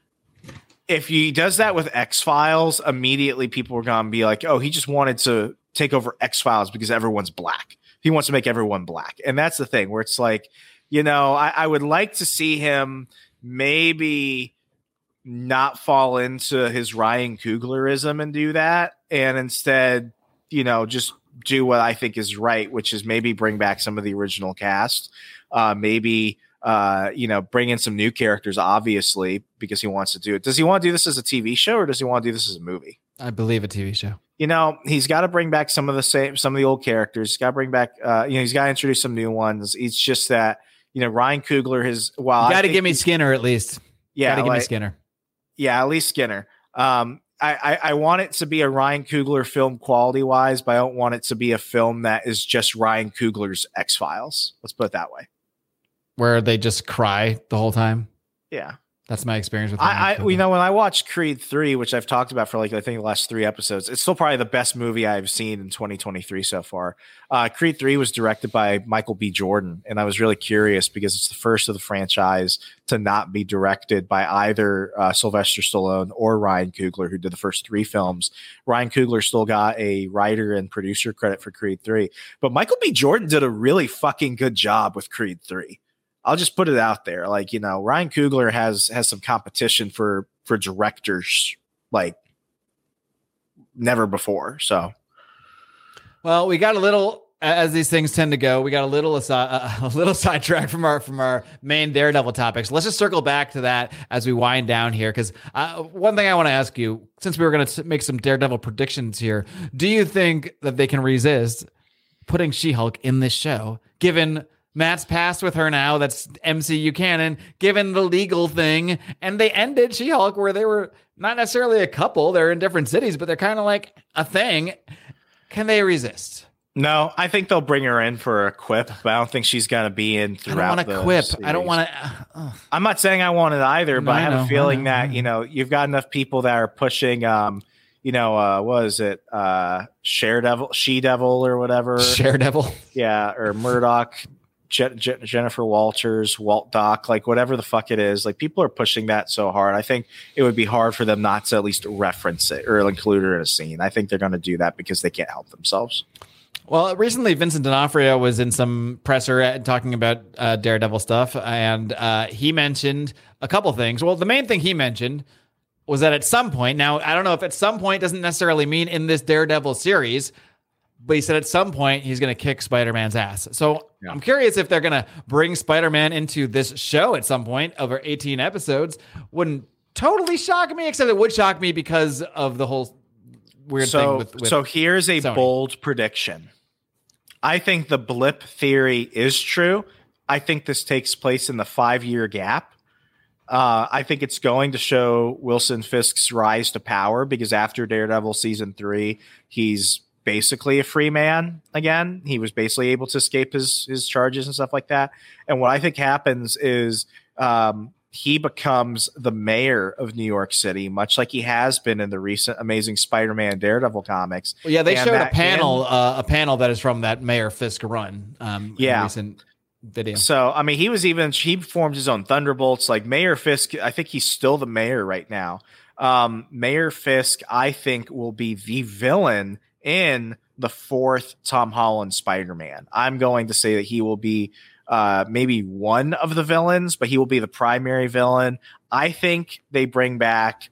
[SPEAKER 2] If he does that with X-Files, immediately people are going to be like, oh, he just wanted to take over X-Files because everyone's black. He wants to make everyone black. And that's the thing where it's I would like to see him maybe not fall into his Ryan Cooglerism and do that. And instead, just do what I think is right, which is maybe bring back some of the original cast. Maybe bring in some new characters, obviously, because he wants to do it. Does he want to do this as a TV show or does he want to do this as a movie?
[SPEAKER 3] I believe a TV show.
[SPEAKER 2] He's got to bring back some of the old characters. He's got to bring back, he's got to introduce some new ones. It's just that, Ryan Coogler you
[SPEAKER 3] got to give me Skinner at least.
[SPEAKER 2] Yeah.
[SPEAKER 3] Got to give me Skinner.
[SPEAKER 2] Yeah, at least Skinner. I want it to be a Ryan Coogler film quality wise, but I don't want it to be a film that is just Ryan Coogler's X-Files. Let's put it that way.
[SPEAKER 3] Where they just cry the whole time.
[SPEAKER 2] Yeah.
[SPEAKER 3] That's my experience with
[SPEAKER 2] when I watched Creed 3, which I've talked about for I think the last 3 episodes, it's still probably the best movie I've seen in 2023 so far. Creed 3 was directed by Michael B. Jordan, and I was really curious because it's the first of the franchise to not be directed by either Sylvester Stallone or Ryan Coogler, who did the first 3 films. Ryan Coogler still got a writer and producer credit for Creed 3, but Michael B. Jordan did a really fucking good job with Creed 3. I'll just put it out there. Ryan Coogler has some competition for directors like never before. So,
[SPEAKER 3] well, we got a little, as these things tend to go, we got a little sidetracked from our main Daredevil topics. Let's just circle back to that as we wind down here. Because one thing I want to ask you, since we were going to make some Daredevil predictions here, do you think that they can resist putting She-Hulk in this show, given Matt's past with her now, that's MCU canon, given the legal thing, and they ended She-Hulk where they were not necessarily a couple, they're in different cities, but they're kind of like a thing. Can they resist?
[SPEAKER 2] No, I think they'll bring her in for a quip, but I don't think she's going to be in throughout.
[SPEAKER 3] I don't want a quip. Series. I don't want to.
[SPEAKER 2] I'm not saying I want it either, but I have a feeling that, you've got enough people that are pushing, what is it? She-Devil or whatever.
[SPEAKER 3] She-Devil.
[SPEAKER 2] Yeah, or Murdoch. Jennifer Walters, Walt Doc, whatever the fuck it is, people are pushing that so hard. I think it would be hard for them not to at least reference it or include her in a scene. I think they're going to do that because they can't help themselves.
[SPEAKER 3] Well, recently Vincent D'Onofrio was in some presser talking about Daredevil stuff, and he mentioned a couple things. Well, the main thing he mentioned was that at some point, now I don't know if at some point doesn't necessarily mean in this Daredevil series, but he said at some point he's going to kick Spider-Man's ass. So yeah. I'm curious if they're going to bring Spider-Man into this show at some point over 18 episodes. Wouldn't totally shock me, except it would shock me because of the whole weird thing with
[SPEAKER 2] So here's a
[SPEAKER 3] Sony.
[SPEAKER 2] Bold prediction. I think the blip theory is true. I think this takes place in the 5-year gap. I think it's going to show Wilson Fisk's rise to power because after Daredevil season 3, he's basically a free man again. He was basically able to escape his charges and stuff like that. And what I think happens is he becomes the mayor of New York City, much like he has been in the recent Amazing Spider-Man Daredevil comics.
[SPEAKER 3] Well, yeah, they showed a panel that is from that Mayor Fisk run. In the recent video. So, I mean,
[SPEAKER 2] he formed his own Thunderbolts. Mayor Fisk, I think he's still the mayor right now. Mayor Fisk, I think, will be the villain in the 4th Tom Holland Spider-Man. I'm going to say that he will be maybe one of the villains, but he will be the primary villain. I think they bring back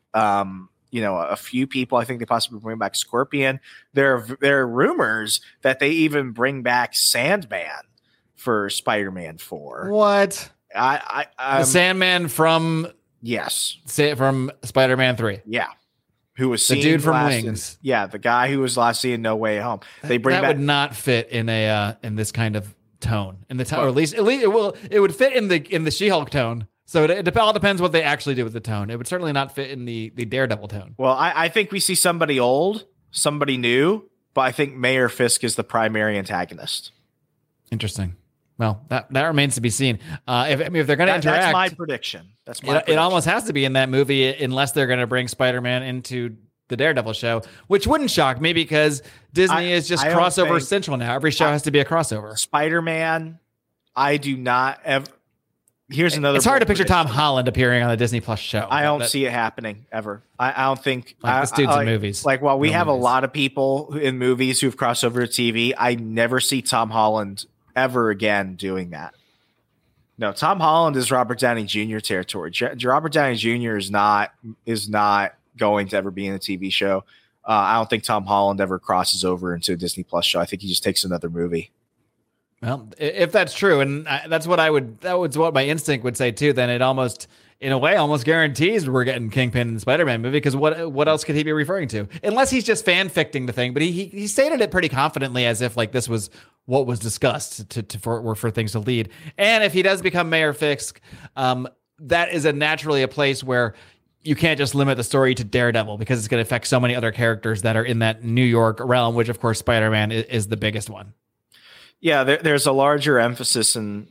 [SPEAKER 2] a few people. I think they possibly bring back Scorpion. There are rumors that they even bring back Sandman for Spider-Man 4.
[SPEAKER 3] What? The Sandman from from Spider-Man 3.
[SPEAKER 2] Yeah. Who was
[SPEAKER 3] the dude from Wings?
[SPEAKER 2] The guy who was last seen No Way Home.
[SPEAKER 3] They bring that would not fit in in this kind of tone in the tone, or at least it would fit in the She-Hulk tone. So it all depends what they actually do with the tone. It would certainly not fit in the Daredevil tone.
[SPEAKER 2] Well, I think we see somebody old, somebody new, but I think Mayor Fisk is the primary antagonist.
[SPEAKER 3] Interesting. Well, that remains to be seen. If they're going to interact,
[SPEAKER 2] that's my prediction.
[SPEAKER 3] It almost has to be in that movie unless they're going to bring Spider-Man into the Daredevil show, which wouldn't shock me because Disney is just crossover central now. Every show has to be a crossover.
[SPEAKER 2] Spider-Man, I do not ever. Here's another.
[SPEAKER 3] It's hard to picture Tom Holland appearing on a Disney Plus show.
[SPEAKER 2] I don't see it happening ever. I don't think
[SPEAKER 3] this dude's in movies.
[SPEAKER 2] While we have a lot of people in movies who've crossed over to TV, I never see Tom Holland ever again doing that. No, Tom Holland is Robert Downey Jr. territory. Robert Downey Jr. is not going to ever be in a TV show. I don't think Tom Holland ever crosses over into a Disney Plus show. I think he just takes another movie.
[SPEAKER 3] Well, if that's true, and that's what that was what my instinct would say too, then it almost, in a way, almost guarantees we're getting Kingpin in the Spider-Man movie, because what else could he be referring to? Unless he's just fan-ficting the thing, but he stated it pretty confidently as if this was what was discussed for things to lead. And if he does become Mayor Fisk, that is naturally a place where you can't just limit the story to Daredevil because it's going to affect so many other characters that are in that New York realm, which of course Spider-Man is the biggest one.
[SPEAKER 2] Yeah, there's a larger emphasis in,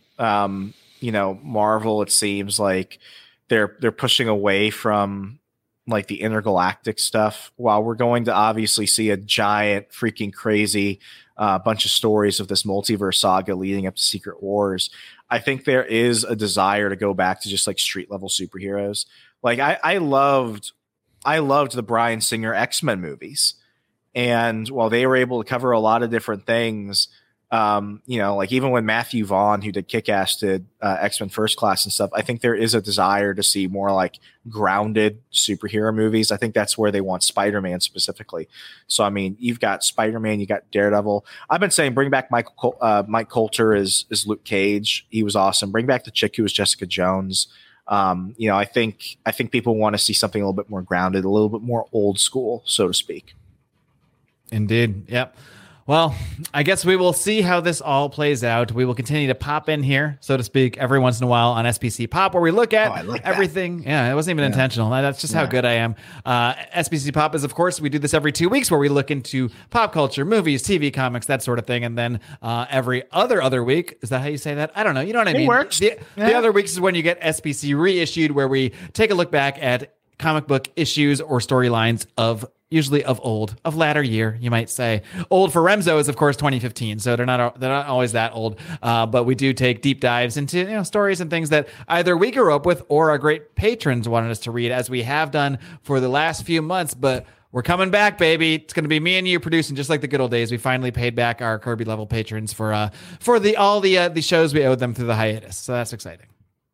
[SPEAKER 2] Marvel. It seems like they're pushing away from like the intergalactic stuff, while we're going to obviously see a giant freaking crazy bunch of stories of this multiverse saga leading up to Secret Wars. I think there is a desire to go back to just like street level superheroes. Like I loved the Bryan Singer X-Men movies. And while they were able to cover a lot of different things, like even when Matthew Vaughn, who did Kick-Ass, did X-Men First Class and stuff, I think there is a desire to see more like grounded superhero movies. I think that's where they want Spider-Man specifically. So, I mean, you've got Spider-Man, you got Daredevil. I've been saying bring back Mike Coulter as Luke Cage. He was awesome. Bring back the chick who was Jessica Jones. I think people want to see something a little bit more grounded, a little bit more old school, so to speak.
[SPEAKER 3] Indeed. Yep. Well, I guess we will see how this all plays out. We will continue to pop in here, so to speak, every once in a while on SPC Pop, where we look at everything. That. Yeah, it wasn't even intentional. That's just how good I am. SPC Pop is, of course, we do this every 2 weeks where we look into pop culture, movies, TV, comics, that sort of thing. And then every other week, is that how you say that? I don't know. You know what I mean?
[SPEAKER 2] It works.
[SPEAKER 3] The other weeks is when you get SPC reissued, where we take a look back at comic book issues or storylines of latter year, you might say. Old for Remzo is, of course, 2015, so they're not always that old. But we do take deep dives into stories and things that either we grew up with or our great patrons wanted us to read, as we have done for the last few months. But we're coming back, baby. It's going to be me and you producing, just like the good old days. We finally paid back our Kirby level patrons for all the shows we owed them through the hiatus. So that's exciting.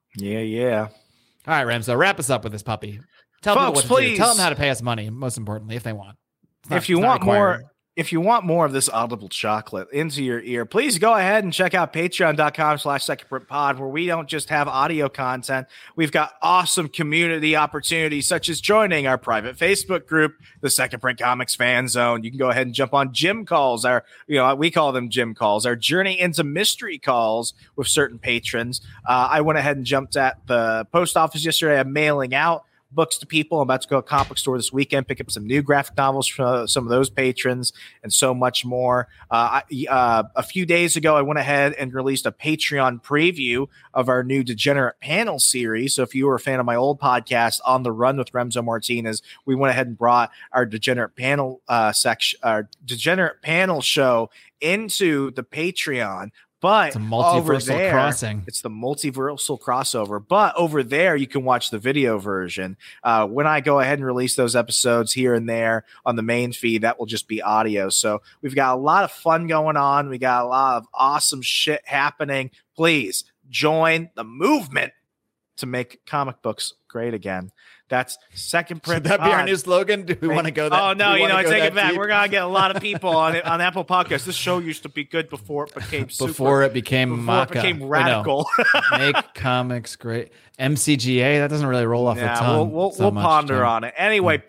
[SPEAKER 2] Yeah.
[SPEAKER 3] All right, Remzo, wrap us up with this puppy. Tell
[SPEAKER 2] Folks,
[SPEAKER 3] people what to
[SPEAKER 2] please.
[SPEAKER 3] do. Tell them how to pay us money, most importantly, if they want.
[SPEAKER 2] If you want more of this audible chocolate into your ear, please go ahead and check out patreon.com/secondprintpod, where we don't just have audio content. We've got awesome community opportunities, such as joining our private Facebook group, the Second Print Comics Fan Zone. You can go ahead and jump on Gym Calls, we call them Gym Calls, our journey into mystery calls with certain patrons. I went ahead and jumped at the post office yesterday. I'm mailing out books to people. I'm about to go to a comic book store this weekend, pick up some new graphic novels from some of those patrons, and so much more. A few days ago, I went ahead and released a Patreon preview of our new Degenerate Panel series. So if you were a fan of my old podcast, On the Run with Remzo Martinez, we went ahead and brought our Degenerate Panel our Degenerate Panel show into the Patreon. But
[SPEAKER 3] it's a multiversal crossing.
[SPEAKER 2] It's the multiversal crossover. But over there, you can watch the video version. When I go ahead and release those episodes here and there on the main feed, that will just be audio. So we've got a lot of fun going on. We got a lot of awesome shit happening. Please join the movement to make comic books great again. That's Second Print.
[SPEAKER 3] Should that be our new slogan? Do we want to go that?
[SPEAKER 2] Oh, no, I take it back. We're going to get a lot of people on Apple Podcasts. This show used to be good before it became super.
[SPEAKER 3] Before it became
[SPEAKER 2] radical.
[SPEAKER 3] Make comics great. MCGA, that doesn't really roll off the tongue.
[SPEAKER 2] We'll ponder on it. Anyway,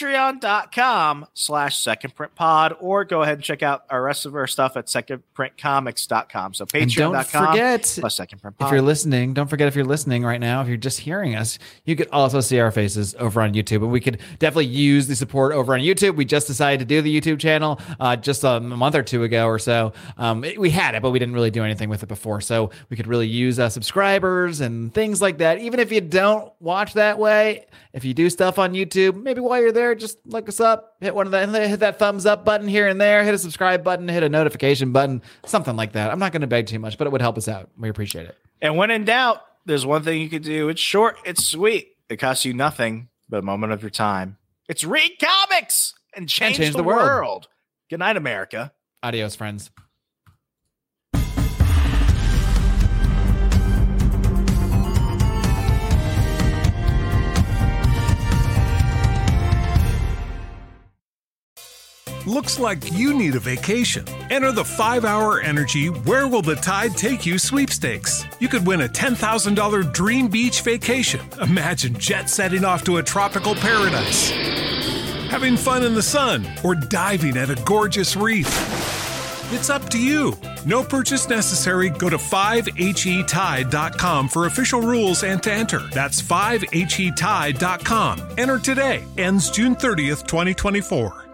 [SPEAKER 2] patreon.com/secondprintpod, or go ahead and check out our rest of our stuff at secondprintcomics.com. So patreon.com/secondprintpod.
[SPEAKER 3] If you're listening, don't forget, if you're listening right now, if you're just hearing us, you could also see our faces over on YouTube, and we could definitely use the support over on YouTube. We just decided to do the YouTube channel just a month or two ago or so. We had it, but we didn't really do anything with it before. So we could really use subscribers and things like that. Even if you don't watch that way, if you do stuff on YouTube, maybe while you're there, just look us up, hit that thumbs up button here and there, hit a subscribe button, hit a notification button, something like that. I'm not going to beg too much, but it would help us out. We appreciate it.
[SPEAKER 2] And when in doubt, there's one thing you could do. It's short, it's sweet. It costs you nothing but a moment of your time. It's read comics and change the world. Good night, America.
[SPEAKER 3] Adios, friends.
[SPEAKER 4] Looks like you need a vacation. Enter the 5-Hour Energy Where Will the Tide Take You sweepstakes. You could win a $10,000 dream beach vacation. Imagine jet setting off to a tropical paradise, having fun in the sun, or diving at a gorgeous reef. It's up to you. No purchase necessary. Go to 5HETide.com for official rules and to enter. That's 5HETide.com. Enter today. Ends June 30th, 2024.